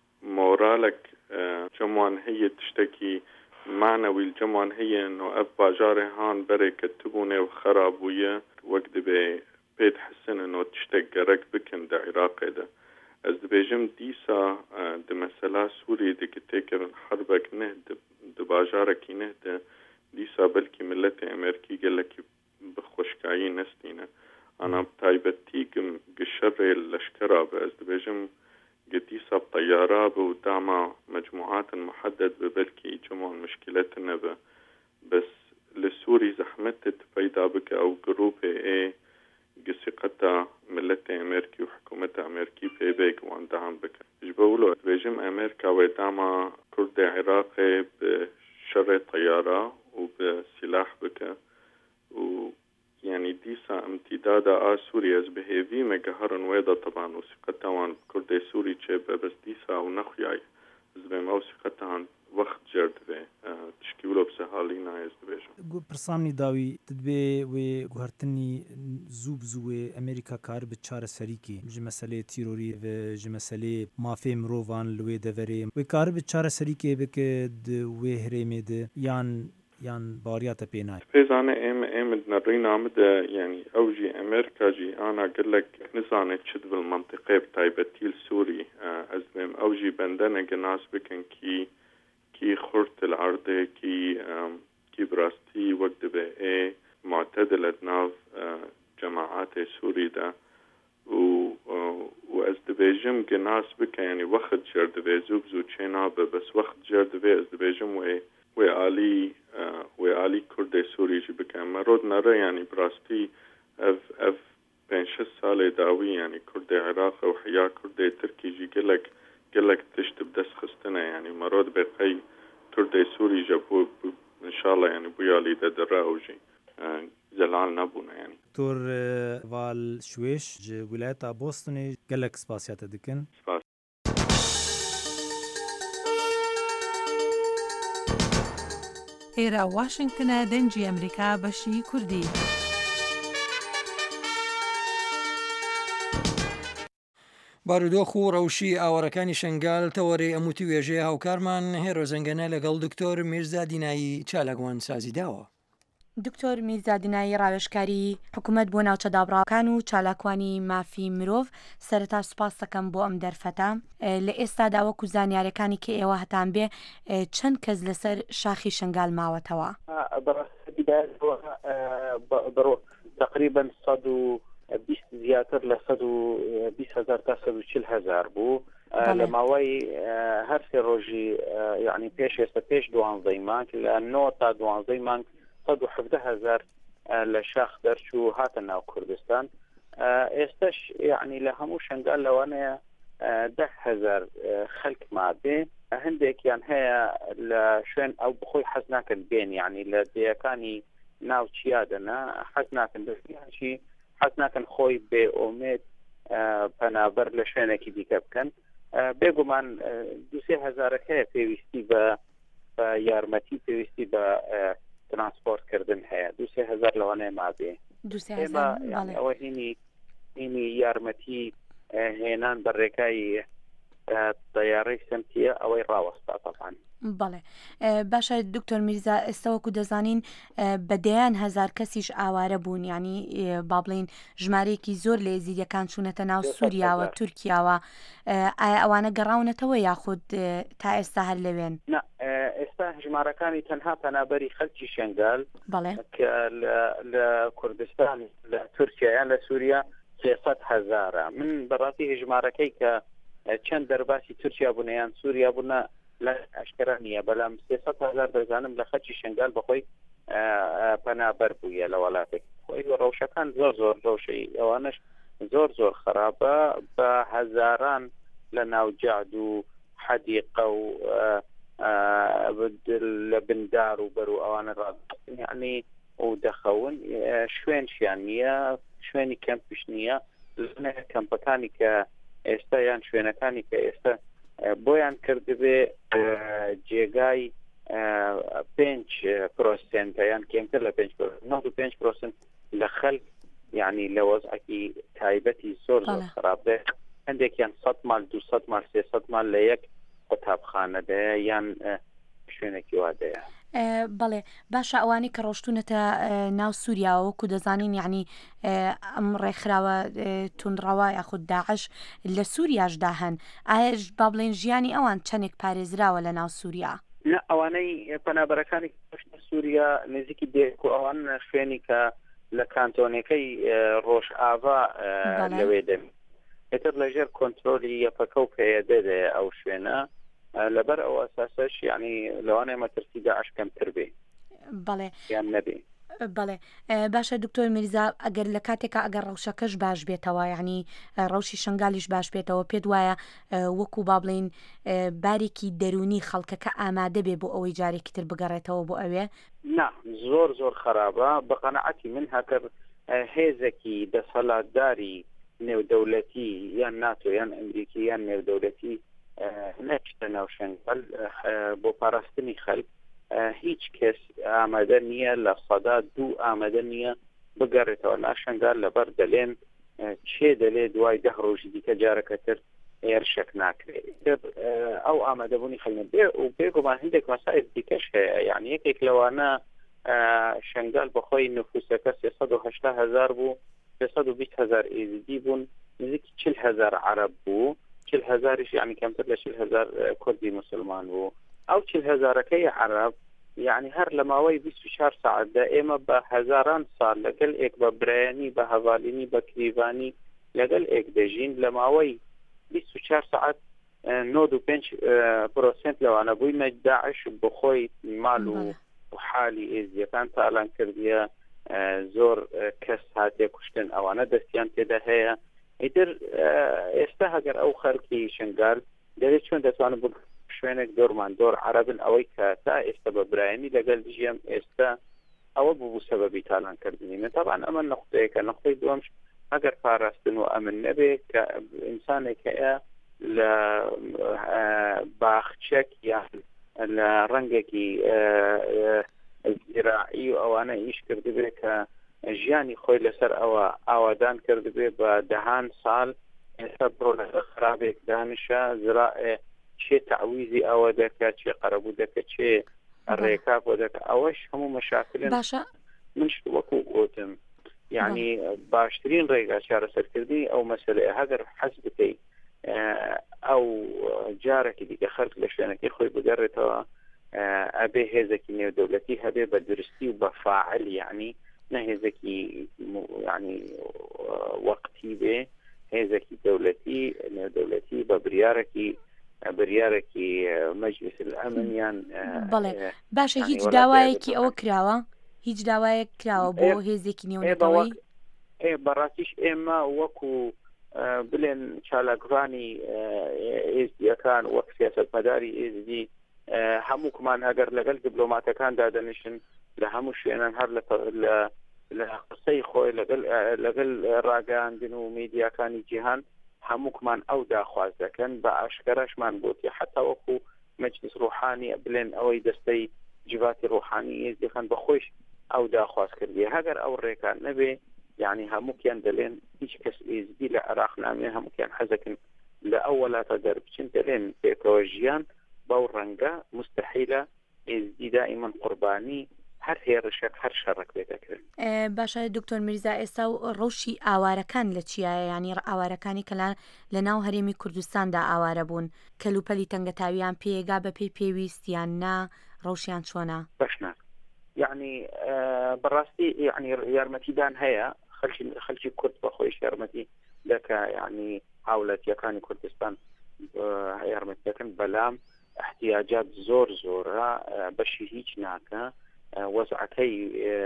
مورالك جمعان هي تشتكي معنوي الجمعان هي إنه أب باجاره هان بري كتبونه وخرابوية وقت به بيت حسن إنه تشتغل بكن دا عراق ده از دبيجم ديسا دمسلا سوري دكتيك حربك نهد دباجارك نهد ديسا بلكي ملت أمريكي قالك بخوشكاي نستينا أنا بتايبتي قشر الأشكرة بأز دبيجم قديسا بطيارة ودعم مجموعات محدد ببلكي جمع مشكلتنا بس لسوري زحمتت بيدا بك أو جروب ايه قصيقتا ملتي أمريكي وحكومة أمريكي في بيك واندعم بك جبولو بيجم أمريكا ودعم كرد عراقي بشر طيارة وبسلاح بك ويعني ديسا امتدادا سوريا بهيفي مقهرن ويدا طبعا وثقتها وان كرد سوري تشيبه بس ديسا ونخياي زبم او ثقتها وقت جرد في تشكيلو بسهالينا يزدبيجم برسامني داوي تدبي وغهرتني زوب امريكا كار بتشار سريكي جي مسألة تيروري جي مسألة مافي مروفان لوي دفري وكار بتشار سريكي بك وي هريمد يان باريات بيناي فيزانا ام نرينا مد يعني اوجي امريكا جي انا اقول لك نزانه تشد بالمنطقه بتايبتي السوري ازمم اوجي بندنا جناس بكن كي خرط العرض كي براستي وقت بقى معتدلة ناف جماعات سوري دا وازدبيجم جناس بك يعني وقت جردبي زوبزو تشينابه بس وقت جردبي ازدبيجم وآلي كرد سوري جي بك مرود نرى يعني براستي اف بين 6 سالة داوي يعني كرد عراق وحيا كرد تركي جي قلك تشتب دس خستنا يعني مرود بقي كرد سوري جابو ان شاء الله يعني بيالي دراوجي زلال نبونا يعني دكتور فال شويش ولاية بوسطن قالك سباسيات دكن هێرا واشنگتنە دەنجی ئەمریکا بەشی کوردی. بارودۆخ و ڕەوشی ئاوەڕەکانی شنگال تەوەڕێ ئەموتی وێژێ هاوکارمان هێرۆ زەنگەنە لەگەڵ دکتۆر میرزا دینایی چالاگوان سازی داوە. دکتۆر میرزا دینایی ڕاوێژکاری حکوومەت بۆ ناوچە دابڕاوەکان و چالاکوانی مافی مرۆڤ سەرەتا سوپاس دەکەم بۆ ئەم دەرفەتە. لە ئێستادا وەکو زانیاریەکانی کە ئێوە هەتان بێ چەند کەس لەسەر شاخی شنگال ماوەتەوە؟ تقریبا 120 زیاتر لە 120,000 تا 140,000 بوو لە ماوەی هەر سێ ڕۆژی یعنی پێش 12 مانگ لە 9 تا 12 مانگ 117,000 لە شاخ دەرچوو هاتە ناو کوردستان. ئێستش یعنی لە هەموو شنگال لەوانەیە 10,000 خەلک مابێ هەندێکیان هەیە لە شوێن ئەو بخۆی حەز ناکەن بێن یعنی لە دەیەکانی ناو چیادەنا حەز ناکەن بێنچی حەز ناکەن خۆی بێ ئۆمێد پەنابەر لە شوێنێکی دیکە بکەن. بێگومان 2,000 هەیە پێویستی بە یارمەتی پێویستی بە ترانسپۆرتکردن هەیە 2,000 لەوانەیە مابێ. ئەوە هینی یارمەتی هێنان بە ڕێگای تەیارەی سمتیە ئەوەی ڕاوەستا تەپان. بەڵێ باشە دکتۆر میرزا ئێستا وەکو دەزانین بەدەیان 1,000 کەسیش ئاوارە بوون ینی با بڵین ژمارەیەکی زۆر لە ئێزیریەکان چوونەتە ناو سووریاوە تورکیاوە ئایا ئەوانە گەڕاونەتەوە یاخود تا ئێستا هەر لەوێن؟ ئێستا ژمارەکانی تەنها پەنابەری خەلکی شنگال کە لە کوردستان لە تورکیا یان لە سووریا 300,000 من بەڕاستی ژمارەکەی کە چەند دەرباسی تورکیا بوونە یان سووریا بوونە لە ئەشکرا نییە بەڵام 300,000 دەزانم لە خەلکی شنگال بەخۆی پەنابەر بوویە لە وڵاتێک خۆی ڕەوشەکان زۆر ڕەوشەی ئەوانش زۆر خراپە بە هەزاران لە ناوجاد و حەدیقە و لە بندار و بەر و ئەوانە ڕادن یعنی و دەخەون شوێنشیان نییە شوێنی کەمپیش نییە لەنە کەمپەکانی کە ئێستا یان شوێنەکانی کە ئێستا بۆیان کردبێ جێگای 5% یان کەمتر لە 5% لە خەلک یعنی لە وەزعێکی تایبەتی زۆر خراپە هەندێکیان 100 مال 200 مال 300 مال لە یەک قوتابخانەدەیە یان شوێنێکی وادەیە. بەڵێ باشە ئەوانی کە ڕۆشتونەتە ناو سووریاوە وەکو دەزانین یعنی ئەم ڕێکخراوە تونڕەوە یاخود داعش لە سووریاشدا هەن ئایا با بڵێن ژیانی ئەوان چەندێک پارێزراوە لە ناو سووریا؟ نه ئەوانەی پەنابەرەکانی پشتە سووریا نزیکی دێک و ئەوان شوێنی کە لە کانتۆنەکەی ڕۆژئاوا لەوێ دەبێت ئێتر لەژێر کۆنتترۆلی یەپەکە و پێدەدێ ئەو شوێنە لەبەر ئەو ئەساسەش یعنی لەوانەیە مەترسی داعش کەمتر بێ بەڵێ یان نەبێ. بەڵێ باشە دکتۆر میرزا ئەگەر لە کاتێکە ئەگەر ڕەوشەکەش باش بێتەوە یعنی ڕەوشی شنگالیش باش بێتەوە پێت وایە وەکو با بڵین بارێکی دەرونی خەڵکەکە ئامادە بێ بۆ ئەوەی جارێکی تر بگەڕێتەوە بۆ ئەوێ؟ نا زۆر خراپە بە قەنەعەتی من هەکەر هێزێکی دەسەڵاتداری نێودەوڵەتی یان ناتۆ یان ئەمریکی یان نێودەوڵەتی نەچتە ناو شنگال بۆ پاراستنی خەڵک هیچ کەس ئامادە نییە لە سەدا دوو ئامادە نییە بگەڕێتەوە لا شنگال لەبەر دەلێن چێ دەلێ دوای 10 ڕۆژی دیکە جارەکەتر هێرشەک ناکرێت ئەو ئامادەبوونی خەڵک بێ و بێگومان هەندێک مەسائل دیکەش هەیە یعنی یەکێک لەوانە شنگال بەخۆی نفوسەکە 380,000 بوو 320,000 ئێزیدی بوون نزیکی 40,000 عەرەب بوو 40,000 يعني كمتر ل 40,000 كردي مسلمان بو او 40,000 عرب يعني هر لماوي 24 ساعة دائما بهزاران صار لقل ايك ببرياني بهفاليني بكريباني لقل ايك دجين لماوي 24 ساعة 95% لو انا بوي مجداعش بخوي مالو وحالي ازيا كان تالان كرديا زور كس هاتي كشتن او انا دستيان تدا هيا ئیتر ئێستا هەگەر ئەو خەرکی شنگال دەوێت چۆن دەتوانم بۆ شوێنێک دۆرمان دۆر عەرەبن ئەوەی کە تا ئێستا بە برایەنی لەگەڵ دژیم ئێستا ئەوە بوو سەبەبی تالانکردنی من طبعا ئەمە نقطەیەکە نقطەی دووەمش ئەگەر پاراستن و ئەمن نەبێت کە ئینسانێک هەیە لە باخچەک یان لە ڕەنگێکی زیراعی و ئەوانە ئیش کردبێت کە ژیانی خۆی لەسەر ئەوە ئاوادان کردبێ بە دەهان ساڵ ئێستا بڕۆ لە خراپێک دانیشە زراعێ چێ تعویزی ئەوە دەکات چێ قەرەبوو دەکات چێ ڕێکا بۆ دەکات ئەوەش هەموو مەشاکلن من وەکو گوتم یعنی باشترین ڕێگا چارەسەرکردنی ئەو مەسەلەیە هەگەر حەز بکەیت ئەو جارێکی دیکە خەڵک لە شوێنەکەی خۆی بگەڕێتەوە ئەبێ هێزێکی نێودەوڵەتی هەبێ بە درستی و بە فاعل یعنی هێزێکی ینی وەقتی بێ هێزێکی دەوڵەتی نێودەوڵەتی بە بریارێکی مەجلیس الئەمن یان بەڵێ باشە هیچ داوایەکی ئەوە کراوە هیچ داوایەک کراوە بۆ هێزێکی نێونەتەوەی بەڕاستیش ئێمە وەکو بڵێن چالاکرانی ئێزدیەکان وەک سیاسەتمەداری ئێزدی هەمووکمان هەگەر لەگەڵ دیپلۆماتەکان دادەنیشن لە هەموو شوێنان هەر لە قسەی خۆی لەگەڵ ڕاگەاندن و میدیاکانی جیهان هەمووکمان ئەو داخواز دەکەن بە ئاشکەراشمان بۆتی حتا وەکو مەجلیس ڕوحانی بڵێن ئەوەی دەستەی جیواتی ڕوحانی ئێزدیەکان بەخۆش ئەو داخواز کردی هەگەر ئەو ڕێکان نەبێ یعنی هەمووکیان دەڵێن هیچ کەس ئێزدی لە عێراق نامێ هەمووکیان حەزەکەن لە ئەو وڵاتە دەربچن دەڵێن پێکەوە ژیان بەو ڕەنگە مستحیلە ئێزدی دائیمەن قوربانی هەر هێرشێک هەر شەڕێک بێتەکرد. باشە دکتۆر میرزا ئێستا ڕەوشی ئاوارەکان لە چیایە ینی ئاوارەکانی کە لە ناو هەرێمی کوردستاندا ئاوارە بوون کەلوپەلی تەنگەتاویان پێگا بە پێی پێویستیان نا ڕەوشیان چۆنا بەشنا یعنی بەڕاستی یعنی یارمەتیدان هەیە خەڵکی کورد بەخۆیش یارمەتی دەکا یعنی هاوڵاتیەکانی کوردستان یارمەتیەکەن بەلام احتیاجات زۆرە بەشی هیچ ناکە وەزعەکەی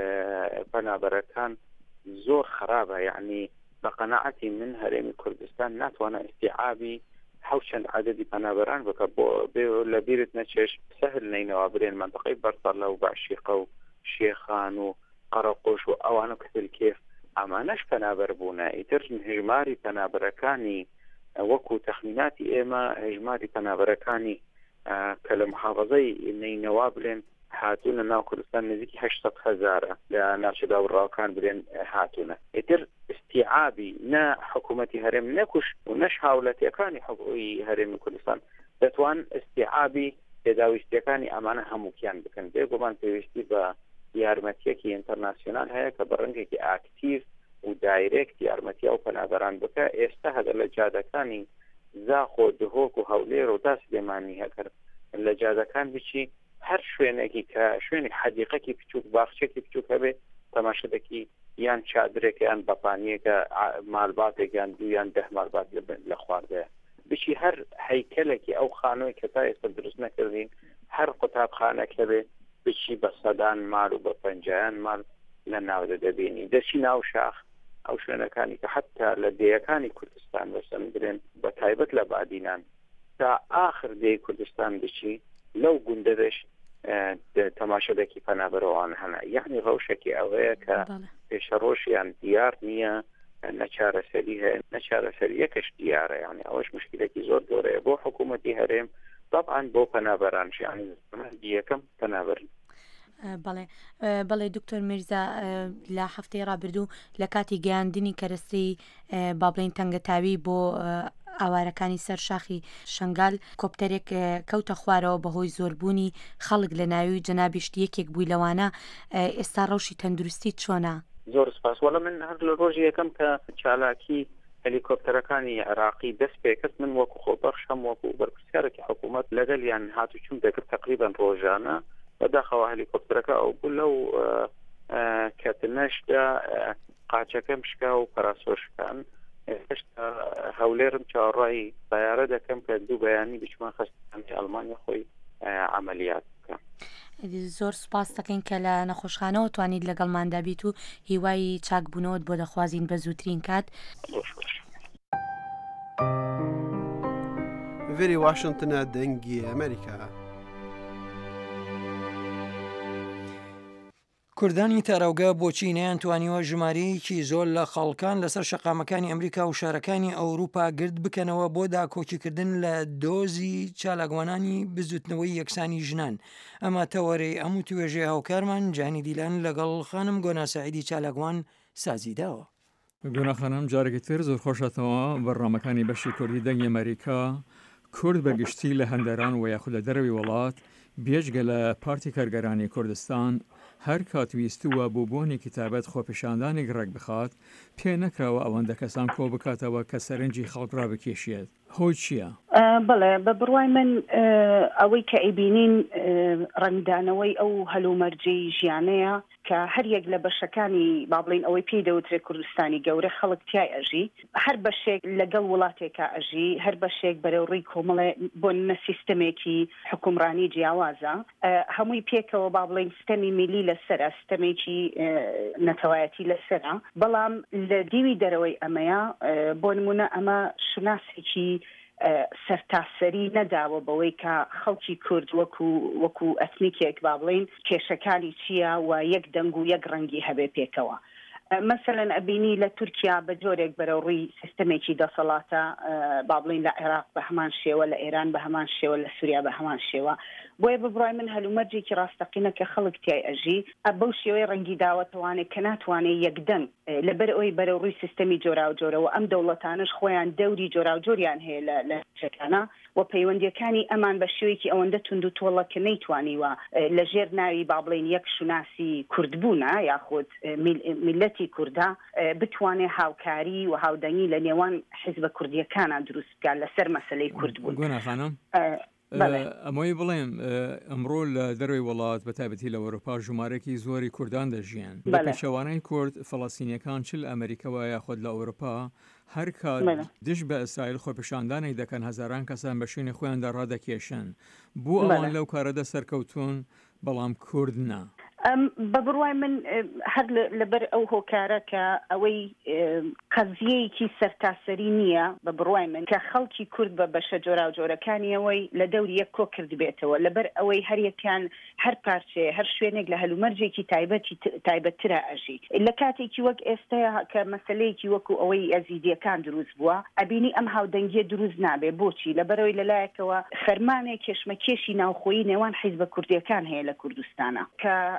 پەنابەرەکان زۆر خراپە یعنی بە قەناعەتی من هەرێمی کوردستان ناتوانە ئیستیعابی حوشەند عەدەدی پەنابەران بکە بۆ لە بیرت نەچێش سەهل نینەوە برێن منطقەی بەرتەڵە و باشیقە و شێخان و قەرەقۆش و ئەوانە کتلکێف ئەمانەش پەنابەر بوونە ئیتر هژماری پەنابەرەکانی وەکو تەخمیناتی ئێمە هژماری پەنابەرەکانی کە لە محافەزەی نینەوە بڵێن هاتوونە ناو کوردستان نزیکی 800,000 لە ناوچەدا و ڕاوکان برێن هاتوونە ئیتر استیعابی نە حکوومەتی هەرێم نەکوش و نەش هاوڵاتیەکانی حقوقی هەرێمی کوردستان دەتوان استیعابی پێداویستیەکانی ئەمانە هەمووکیان بکەن بێگومان پێویستی بە یارمەتیەکی ئینتەرناسیۆنال هەیە کە بە ڕەنگێکی ئاکتیڤ و دایرێکت یارمەتی ئەو پەنابەران بکە. ئێستا هەدە لە جادەکانی زاخۆ دهۆک و هەولێر و دا سلێمانی هەکرد لە جادەکان بچی هەر شوێنێکی کە شوێنی حەدیقەکی بچووک باخچێکی بچووک هەبێ تەماشەدەکی یان چادرێک یان بەپانیەکە مالباتێک یان دوو یان 10 مالبات لە خواردەیە بچی هەر هەیکەلێکی ئەو خانۆی کە تا ئێستا دروست نەکردین هەر قوتابخانەک هەبێ بچی بە سەدان مال و بە 50 مال لە ناودە دەبینی دەچی ناو شاخ ئەو شوێنەکانی کە حتا لە دەیەکانی کوردستان بەسەندرێن بە تایبەت لە بادینان تا آخر دەی کوردستان بچی لەو گوندەدەش تەماشەدەکی پەنابەرەوەوان هەنا یعنی ڕەوشێکی ئەوەیە کە پێشەڕۆژیان دیار نییە نەچارەسەری هەیە نەچارەسەری یەکەش دیارە یعنی ئەوەش مشکلێکی زۆر گەورەیە بۆ حکوومەتی هەرێم طبعا بۆ پەنابەران یعنی یەکەم پەنابەرن. بەڵێ دکتۆر میرزا لە هەفتەی ڕابردوو لە کاتی گەیاندنی کەرەستەی با بڵێن تەنگەتاوی بۆ ئاوارەکانی سەر شاخی شنگال کۆپتەرێک کەوتە خوارەوە بەهۆی زۆربوونی خەڵک لە ناوی جەنابیشتی یەکێک بووی لەوانە ئێستا ڕەوشی تەندروستی چۆنە؟ زۆر سپاس وەڵام من هەر لە ڕۆژی یەکەم کە چالاکی هەلیکۆپتەرەکانی عێراقی دەست پێکرد من وەکو خۆبەخشم وەکو بەرپرسیارێکی حکوومەت لەگەڵیان هاتوچوون دەکرد تقریبا ڕۆژانە بەداخەوە هەلیکۆپتەرەکە ئەو بوو لەو کەتنەشدا قاچەکەم شکا و پەراسۆشکان هێشتا هەولێرم چاوەڕای بەیارە دەکەم کە دوو بەیانی بچمان خەستانی ئەڵمانیا خۆی عملیات بکەم. زۆر سپاس دەکەین کە لە نەخۆشخانەوە توانیت لەگەڵماندا بیت و هیوای چاکبوونەوەت بۆ دەخوازین بە زووترین کات. ڤێری واشنگتنە دەنگی ئەمریکا. کوردانی تاراوگە بۆچی نەیانتوانیوە ژمارەیەکی زۆر لە خەڵکان لەسەر شەقامەکانی ئەمریکا و شارەکانی ئەوروپا گرد بکەنەوە بۆ داکۆکیکردن لە دۆزی چالاگوانانی بزوتنەوەی یەکسانی ژنان. ئەمە تەوەرەی هەموو توێژێ هاوکارمان جانی دیلان لەگەڵ خانم گۆناسەعیدی چالاگوان سازیداوە. گۆناخانم جارێکی تر زۆر خۆشەتەوە بەڕامەکانی بەشی کوردی دەنگی ئەمریکا کورد بەگشتی لە هەندێران و یاخود لە دەرەوی وڵات بێژگە لە پارتی کارگەرانی کوردستان هەر کاتویستووە بۆ بۆنی کتابەت خۆپیشاندانی گڕێک بخات پێ نەکراوە ئەوەندە کەسان کۆ بکاتەوە کە سەرنجی خەڵک ڕابکێشێت. هۆی چییە؟ بەڵێ بە بڕوای من ئەوەی کە ئەیبینین ڕنگدانەوەی ئەو هەلومەرجی ژیانەیە کە هەر یەک لە بەشەکانی با بڵین ئەوەی پێی دەوترێت کوردستانی گەورە خەڵک تیای ئەژی هەر بەشێک لەگەڵ وڵاتێکە ئەژی هەر بەشێک بەرەوڕی کۆمەڵێ بۆ نە سیستەمێکی حکومڕانی جیاوازە هەمووی پێکەوە با بڵین سیستەمی میلی لەسەرە سیستەمێکی نەتەوایەتی لەسەرە بەڵام لە دیوی دەرەوەی ئەمەیە بۆ نمونە ئەمە شناسێکی سەرتاسەری نەداوە بەوەی کە خەڵکی کورد وەکو ئەتنیکێک با بڵین کێشەکانی چییە و یەک دەنگ و یەک ڕەنگی هەبێ پێکەوە. مثلەن ئەبینی لە تورکیا بە جۆرێک بەرەوڕی سیستەمێکی دەسەڵاتە با بڵین لە عێراق بە هەمان شێوە لە ئێران بە هەمان شێوە لە سووریا بە هەمان شێوە بۆیە ببڕای من هەلومەرجێکی ڕاستەقینە کە خەڵک تیای ئەژی بەو شێوەی ڕەنگی داوەتەوانێت کە ناتوانێت یەکدەنگ لەبەر ئەوەی بەرەوڕی سیستەمی جۆرا و جۆرەوە ئەم دەوڵەتانش خۆیان دەوری جۆرا و جۆریان هەیە لە شەکانە و پەیوەندیەکانی ئەمان بە شێوەیەکی ئەوەندە تونند و تۆڵە کە نەیتوانیوە لە ژێر ناوی با بڵین یەک شوناسی کوردبوونە یاخود میلەتی کووردا بتوانێت هاوکاری و هاودەنگی لە نێوان حیزبە کوردیەکانە دروست بکات لەسەر مەسەلەی کوردبوون. ئەمەی بڵێم ئەمڕۆ لە دەروی وڵات بە تایبەتی لە ئەوروپا ژمارەی زۆری کوردان دەژیان بە پێچەوانەی کورد فەڵەستینیەکان چ لە ئەمریکەوە یاخود لە ئەوروپا هەر کات دش بە ئەسایل خۆپیشاندانێک دەکەن هەزاران کەسان بە شوێنی خۆیاندا ڕادەکێشن بۆ ئەوان لەو کارەدە سەرکەوتون بەڵام کورد نا. بە بڕوای من هەر لەبەر ئەو هۆکارە کە ئەوەی قەزیەیەکی سەرتاسەری نییە بە بڕوای من کە خەڵکی کورد بە بەشە جۆرا و جۆرەکانیەوەی لە دەوری یەک کۆ کرد بێتەوە لەبەر ئەوەی هەریەکان هەر پارچێ هەر شوێنێک لە هەلومەرجێکی تایبەتترە ئەژی لە کاتێکی وەک ئێستایا کە مەسلەیەکی وەکو ئەوەی ئەزیدیەکان دروست بووە ئەبینی ئەم هاودەنگیە دروست نابێ بۆچی لەبەرەوەی لەلایەکەوە فەرمانێک کێشمەکێشی ناوخۆیی نێوان حیزبە کوردیەکان هەیە لە کوردستانە کە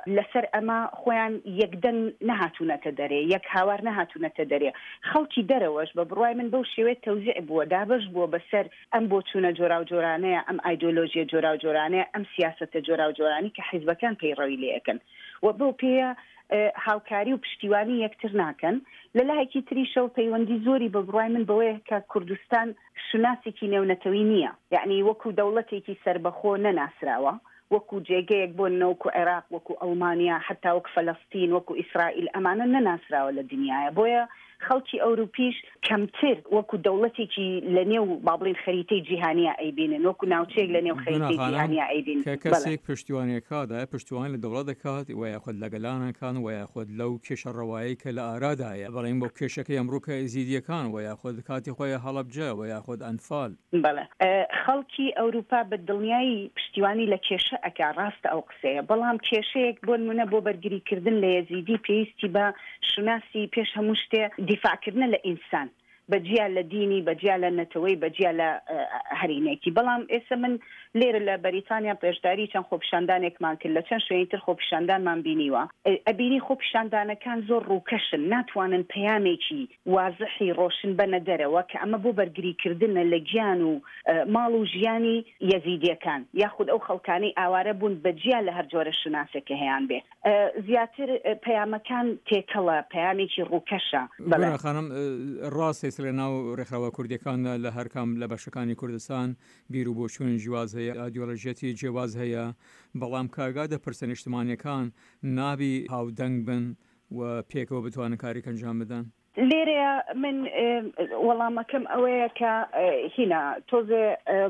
لەسەر ئەمە خۆیان یەکدەنگ نەهاتوونەتە دەرێ یەک هاوار نەهاتوونەتە دەرێ خەڵکی دەرەوەش بە بڕوای من بەو شێوەیە تەوزیع بووە دابش بووە بەسەر ئەم بۆ چوونە جۆرا و جۆرانەیە ئەم ئایدۆلۆژیە جۆرا و جۆرانەیە ئەم سیاسەتە جۆرا و جۆرانی کە حیزبەکان پەیڕەوی لێەکەن و بۆ پێیە هاوکاری و پشتیوانی یەکتر ناکەن لە لایەکی تریشە و پەیوەندی زۆری بە بڕوای من بەوەیە کە کوردستان شوناسێکی نێونەتەوەی نییە یعنی وەکو دەوڵەتێکی سربەخۆ نەناسراوە وەکو جێگەیەک بۆ نەوەکو عێراق وەکو ئەڵمانیا حتا وەک فەلەستین وەکو ئیسرائیل ئەمانە نەناسراوە لە دنیاە بۆیە خەڵکی ئەوروپیش کەمتر وەکو دەوڵەتێکی لە نێو بابڵین خەریتەی جیهانیا ئەیبینن وەکو ناوچەیەک لە نێو خەریتەی جیهانیا ئەیبین کە کەسێک پشتیوانیەکەدا پشتیوان لە دەوڵەت دەکات و یاخود لەگەلانەکان و یاخود لەو کێشە ڕەوایی کە لە ئارادایە بەڵێن بۆ کێشەکەی ئەمڕۆکە زیدیەکان و یاخود کاتی خۆی هەڵەبجە و یاخود ئەنفال بەڵێ خەڵکی ئەوروپا بە دڵنیایی پشتیوانی لە کێشە ئەکا ڕاستە ئەو قسەیە بەڵام کێشەیەک بۆ نمونە بۆ بەرگریکردن لە یەزیدی پێویستی بە شوناسی پێش هەموو شتێ دیفاعکردنە لە ئینسان بەجیا لە دینی بەجیا لە نەتەوەی بەجیا لە هەرینێکی بەڵام ئێستا من لێرە لە بەریتانیا پێشداری چەند خۆپیشاندانێکمان کرد لە چەند شوێنی تر خۆپیشاندانمان بینیوە ئەبینی خۆپیشاندانەکان زۆر ڕووکەشن ناتوانن پەیامێکی وازحی ڕۆشن بەنە دەرەوە کە ئەمە بۆ بەرگریکردنە لە گیان و ماڵ و ژیانی یەزیدیەکان یاخود ئەو خەڵکانەی ئاوارە بوون بەجیا لە هەر جۆرە شوناسێکە هەیان بێ زیاتر پەیامەکان تێکەڵە پەیامێکی ڕووکەشە خانم ڕاستی لە ناو ڕێکخراوە کوردیەکان لە هەرکام لە بەشەکانی کوردستان بیر و بۆچوون جیاواز هەیە ئایدۆلۆژیەتی جیاواز هەیە بەڵام کارگا دەپرسە نیشتمانیەکان نابی هاودەنگ بن و پێکەوە بتوانن کاریکە ئەنجام بدەن لێرەیە من وەڵامەکەم ئەوەیە کە هینا تۆزێ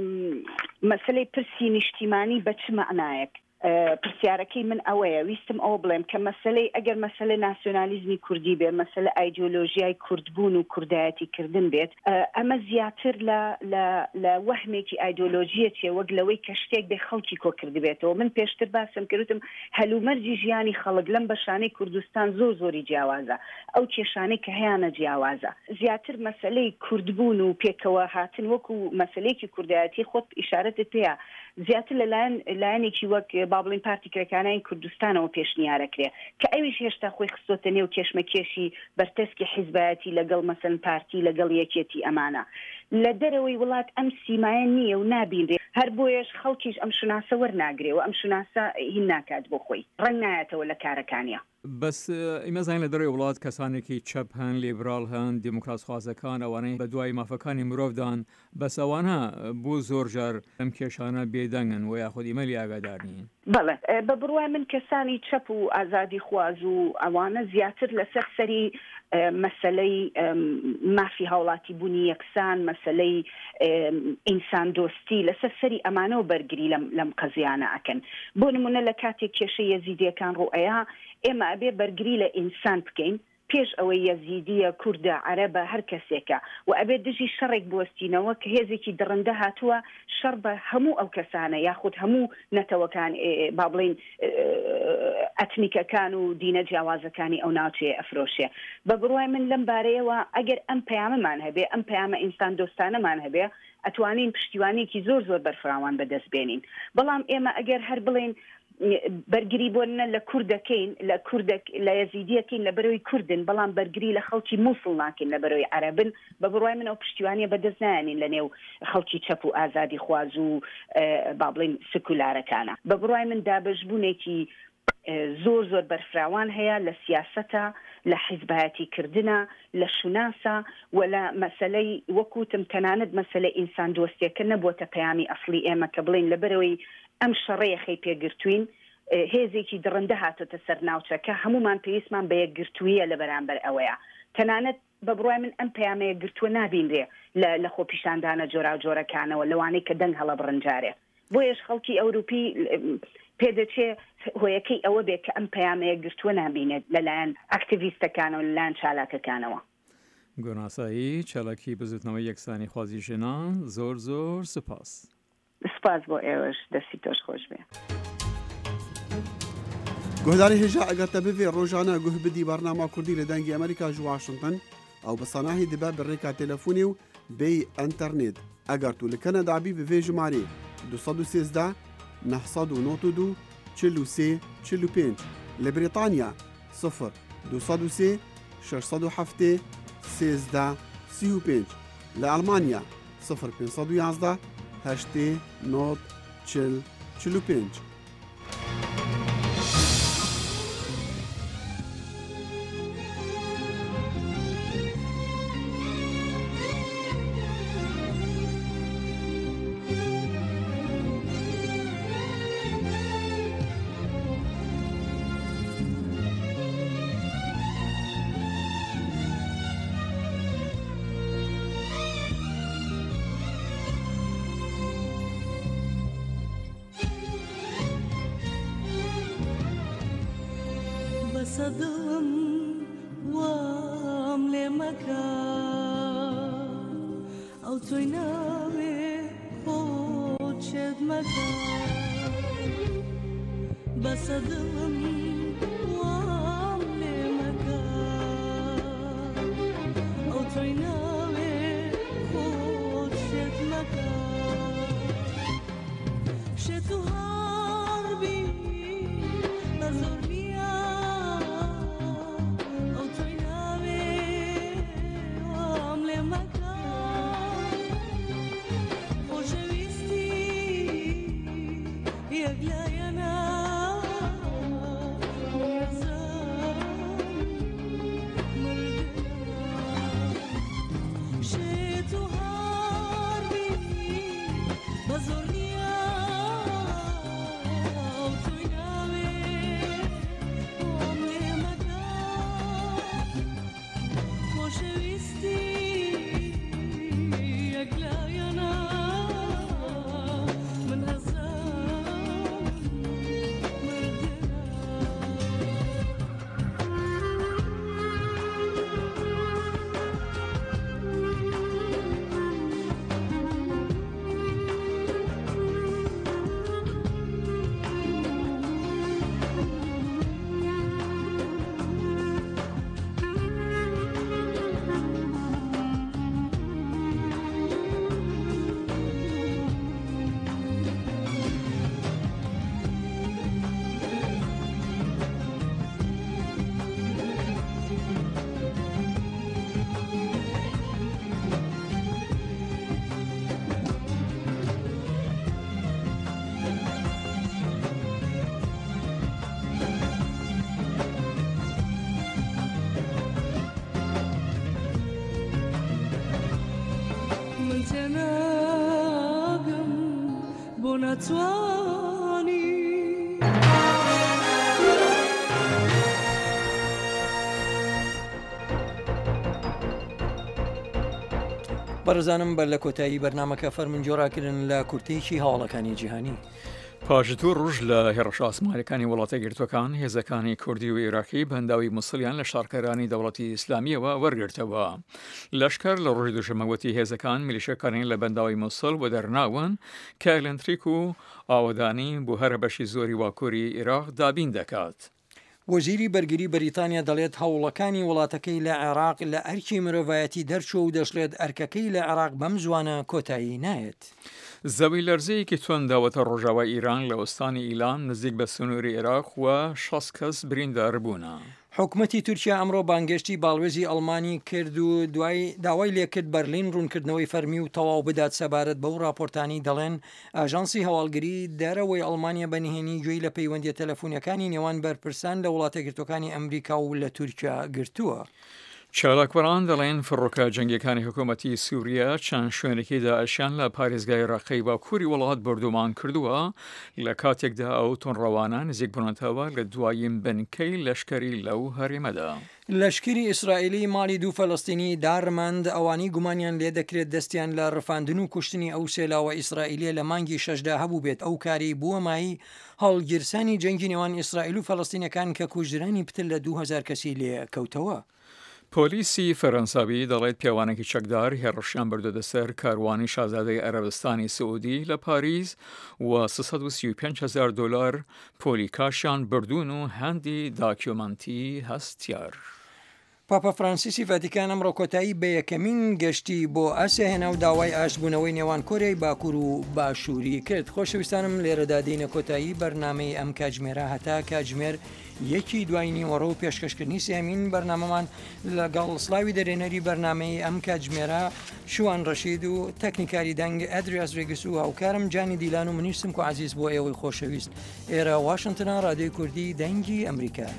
مەسلەی پرسی نیشتیمانی بە چ معنایەک پرسیارەکەی من ئەوەیە ویستم ئەوە بڵێم کە مەسلەی ئەگەر مەسلە ناسیۆنالیزمی کوردی بێت مەسلە ئایدۆلۆژیای کوردبوون و کوردایەتی کردن بێت ئەمە زیاتر لە وەهمێکی ئایدۆلۆژیە چێ وەک لەوەی کە شتێک بێ خەڵکی کۆکرد بێتەوە من پێشتر باسم کردم هەلومەرجی ژیانی خەڵک لەم بەشانەی کوردستان زۆری جیاوازە ئەو کێشانەی کە هەیەە جیاوازە زیاتر مەسلەی کوردبوون و پێکەوە هاتن وەکو مەسلەیەکی کوردایەتی خۆت ئیشارەتت پێیە زیاتر لەلایەنێکی وەک بابڵین پارتی کرێکانەی کوردستانەوە پێشنیارەکرێ کە ئەویش هێشتا خۆی خستۆتە نێو کێشمەکێشی بەرتەسکی حیزبایەتی لەگەڵ مەسەن پارتی لەگەڵ یەکێتی ئەمانە لە دەرەوەی وڵات ئەم سیمایە نییە و نابینرێ هەر بۆیەش خەڵکیش ئەم شوناسە وەرناگرێ و ئەم شوناسە هین ناکات بۆ خۆی ڕەنگ نایەتەوە لە کارەکانیە بەس ئیمەزانین لە دەڕێ وڵات کەسانێکی چەپ هەن لێبرال هەن دموکراس خوازەکان ئەوانەی بە دوای مافەکانی مرۆڤدان بەس ئەوانە بۆ زۆر جار ئەم کێشانە بێدەنگن و یاخود ئیمەلی ئاگادار نین بەڵێ بە بڕوای من کەسانی چەپ و ئازادی خواز و ئەوانە زیاتر لەسەر سەری مەسلەی مافی هاوڵاتی بوونی یەکسان مەسلەی ئینسان دۆستی لەسەر سەری ئەمانەوە بەرگری لەم قەزیانە ئەکەن بۆ نمونە لە کاتێک کێشەی یەزیدیەکان ڕوئەیە ئێمە ئەبێ بەرگری لە ئینسان بکەین پێش ئەوەی یەزیدیە کووردە عەرەبە هەر کەسێکە و ئەبێ دژی شەڕێک بوەستینەوە کە هێزێکی دڕندە هاتووە شەڕ بە هەموو ئەو کەسانە یاخود هەموو نەتەوەکان با بڵین ئەتنیکەکان و دینە جیاوازەکانی ئەو ناوچەیە ئەفرۆشێ بە بڕوای من لەم بارەیەوە ئەگەر ئەم پەیامەمان هەبێ ئەم پەیامە ئینسان دۆستانەمان هەبێ ئەتوانین پشتیوانێکی زۆر بەرفراوان بەدەست بێنین بەڵام ئێمە ئەگەر هەر بڵین بەرگری بۆنە لە کوردەکەین لە یەزیدیەکەین لە بەرەوەی کوردن بەڵام بەرگری لە خەڵکی مووسڵ ناکەین لە بەرەوەی عەرەبن بە بڕوای من ئەو پشتیوانیە بەدەست نایانین لە نێو خەڵکی چەپ و ئازادی خواز و با بڵین سکولارەکانە بە بڕوای من دابەشبوونێکی زۆر بەرفراوان هەیە لە سیاسەتە لە حیزبایەتی کردنە لە شوناسە و لە مەسلەی وەکوتم تەنانەت مەسلە ئینسان دۆستیەکە نەبووەتە پەیامی ئەسڵی ئێمە کە بڵین لە بەرەوەی ئەم شەڕەیە خەی پێگرتوین هێزێکی دڕندە هاتۆتە سەر ناوچەکە هەمومان پێویستمان بە یەکگرتوویە لە بەرامبەر ئەوەیە تەنانەت بە بڕوای من ئەم پەیامەیە گرتووە نابینرێ لە خۆپیشاندانە جۆرا و جۆرەکانەوە لەوانەی کە دەنگ هەڵە بڕنجارێ بۆیەش خەڵکی ئەوروپی پێدەچێ هۆیەکەی ئەوە بێت کە ئەم پەیامەیە گرتووە نابینێت لەلایەن ئاکتیڤیستەکانەوە لەلایەن چالاکەکانەوە گۆناسایی چالاکی بزوتنەوەی یەکسانی خوازی ژێنان زۆر سپاس بۆ ئێوەش دەستی تۆش خۆش بێ گۆداری هێژا ئەگەرتە ببێ ڕۆژانە گوه بدی بەرنامە کوردی لە دەنگی ئەمریکا ژ واشنگتن ئەو بەسەناهی دەبە بڕێکا تەلەفۆنی و بێی ئەنتەرنێت ئەگەر تو لە کەنەدابی بڤێ ژمارە 213 992 43 45 لە بریتانیا 0203 607 13 35 لە ئەڵمانیا 0511 8 نۆت 40 45. صدم وام لمكا أو تويناوي خود شد مكا بصدم وام لمكا أو تويناوي خود شد مكا شتو هاربي نظر بەڕزانم بەر لە کۆتایی بەرنامەکە فەرمانجۆراکردن لە کورتێکی هەواڵەکانی جیهانی. پاشتوو ڕۆژ لە هێرش ئاسمانەکانی وڵاتە گرتوەکان هێزەکانی کوردی و عێراقی بەنداوی مووسڵیان لە شارکەرانی دەوڵەتی ئیسلامیەوە وەرگرتەوە. لەشکەر لە ڕۆژی دووشەمەوەتی هێزەکان میلیشەکانی لە بەنداوی مووسڵ و دەرناون کە ئەلەنتریک و ئاوەدانی بۆ هەرە بەشی زۆری واکووری عێراق دابین دەکات. وەزیری بەرگری بەریتانیا دەڵێت هەوڵەکانی وڵاتەکەی لە عێراق لە ئەرکی مرۆڤایەتی دەرچوە و دەشڵێت ئەرکەکەی لە عێراق بەم زوانە کۆتایی نایەت. زەوی لەرزەیەکی تونداوەتە ڕۆژاوای ئیران لە وەستانی ئیلام نزیک بە سنووری عێراق و 6 کەس بریندار بوونە. حکوومەتی تورکیا ئەمڕۆ بانگشتی باڵوێزی ئەڵمانی کرد و داوای لێکرد بەرلین ڕوونکردنەوەی فەرمی و تەواو بدات سەبارەت بەو راپۆرتانی دەڵێن ئاژانسی هەواڵگری دەرەوەی ئەڵمانیا بەنهێنی گوێی لە پەیوەندی تەلەفۆنیەکانی نێوان بەرپرسان لە وڵاتە گرتوەکانی ئەمریکا و لە تورکیا گرتووە. چالاکوەران دەڵێن فڕۆکە جەنگەکانی حکوومەتی سووریا چەند شوێنێکی داعشیان لە پارێزگای ڕقەی باکووری وڵات بردومان کردووە لە کاتێکدا ئەو تۆنڕەوانە نزیک بوونەتەوە لە دوایین بنکەی لەشکری لەو هەرێمەدا. لەشکری ئیسرائیلی ماڵی دوو فەلەستینی دارمەند ئەوانی گومانیان لێ دەکرێت دەستیان لە ڕفاندن و کوشتنی ئەو سێلاوە ئیسرائیلیە لە مانگی 6دا هەبوو بێت ئەو کاری بووە مایی هەڵگیرسانی جەنگی نێوان ئیسرائیل و فەلەستینەکان کە کوژرانی پتر لە 2000 کەسی لێ کەوتەوە. پۆلیسی فەرەنساوی دەڵێت پیاوانێکی چەکدار هێڕشیان بردوودە سەر کاروانی شازادەی عەرەبستانی سعودی لە پاریس و 335,000 دلار پۆلی کاشیان بردوون و هەندی داکیۆمەنتی هەستیار. پاپا فرانسیسی ڤاتیکان ئەمڕۆ کۆتایی بە یەکەمین گەشتی بۆ ئاسیا هێنا و داوای ئاشبوونەوەی نێوان کۆرەی باکوور و باشووری کرد. خۆشەویستانم لێرەدا دێنە کۆتایی بەرنامەی ئەم کاتژمێرە هەتا کاتژمێر یەکی دوای نیوەڕۆ و پێشکەشکردنی سێمین بەرنامەمان لەگەڵ سلاوی دەرێنەری بەرنمەی ئەم کاتژمێرە شوان ڕەشید و تەکنیکاری دەنگ ئەدریاس ڕێگەس و هاوکارم جانی دیلان و منیشتم و عزیز بۆ ئێوەی خۆشەویست ئێرە واشنگتنە ڕادیۆی کوردی دەنگی ئەمریکا.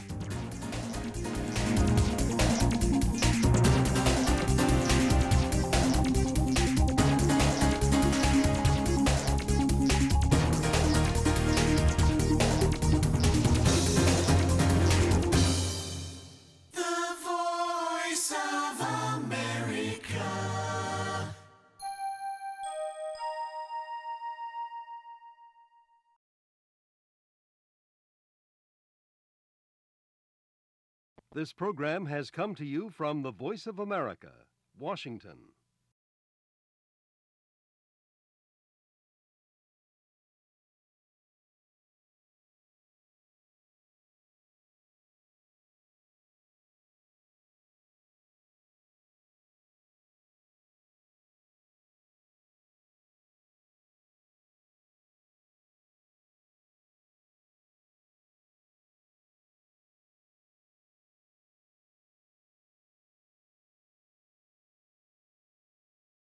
This program has come to you from the Voice of America, Washington.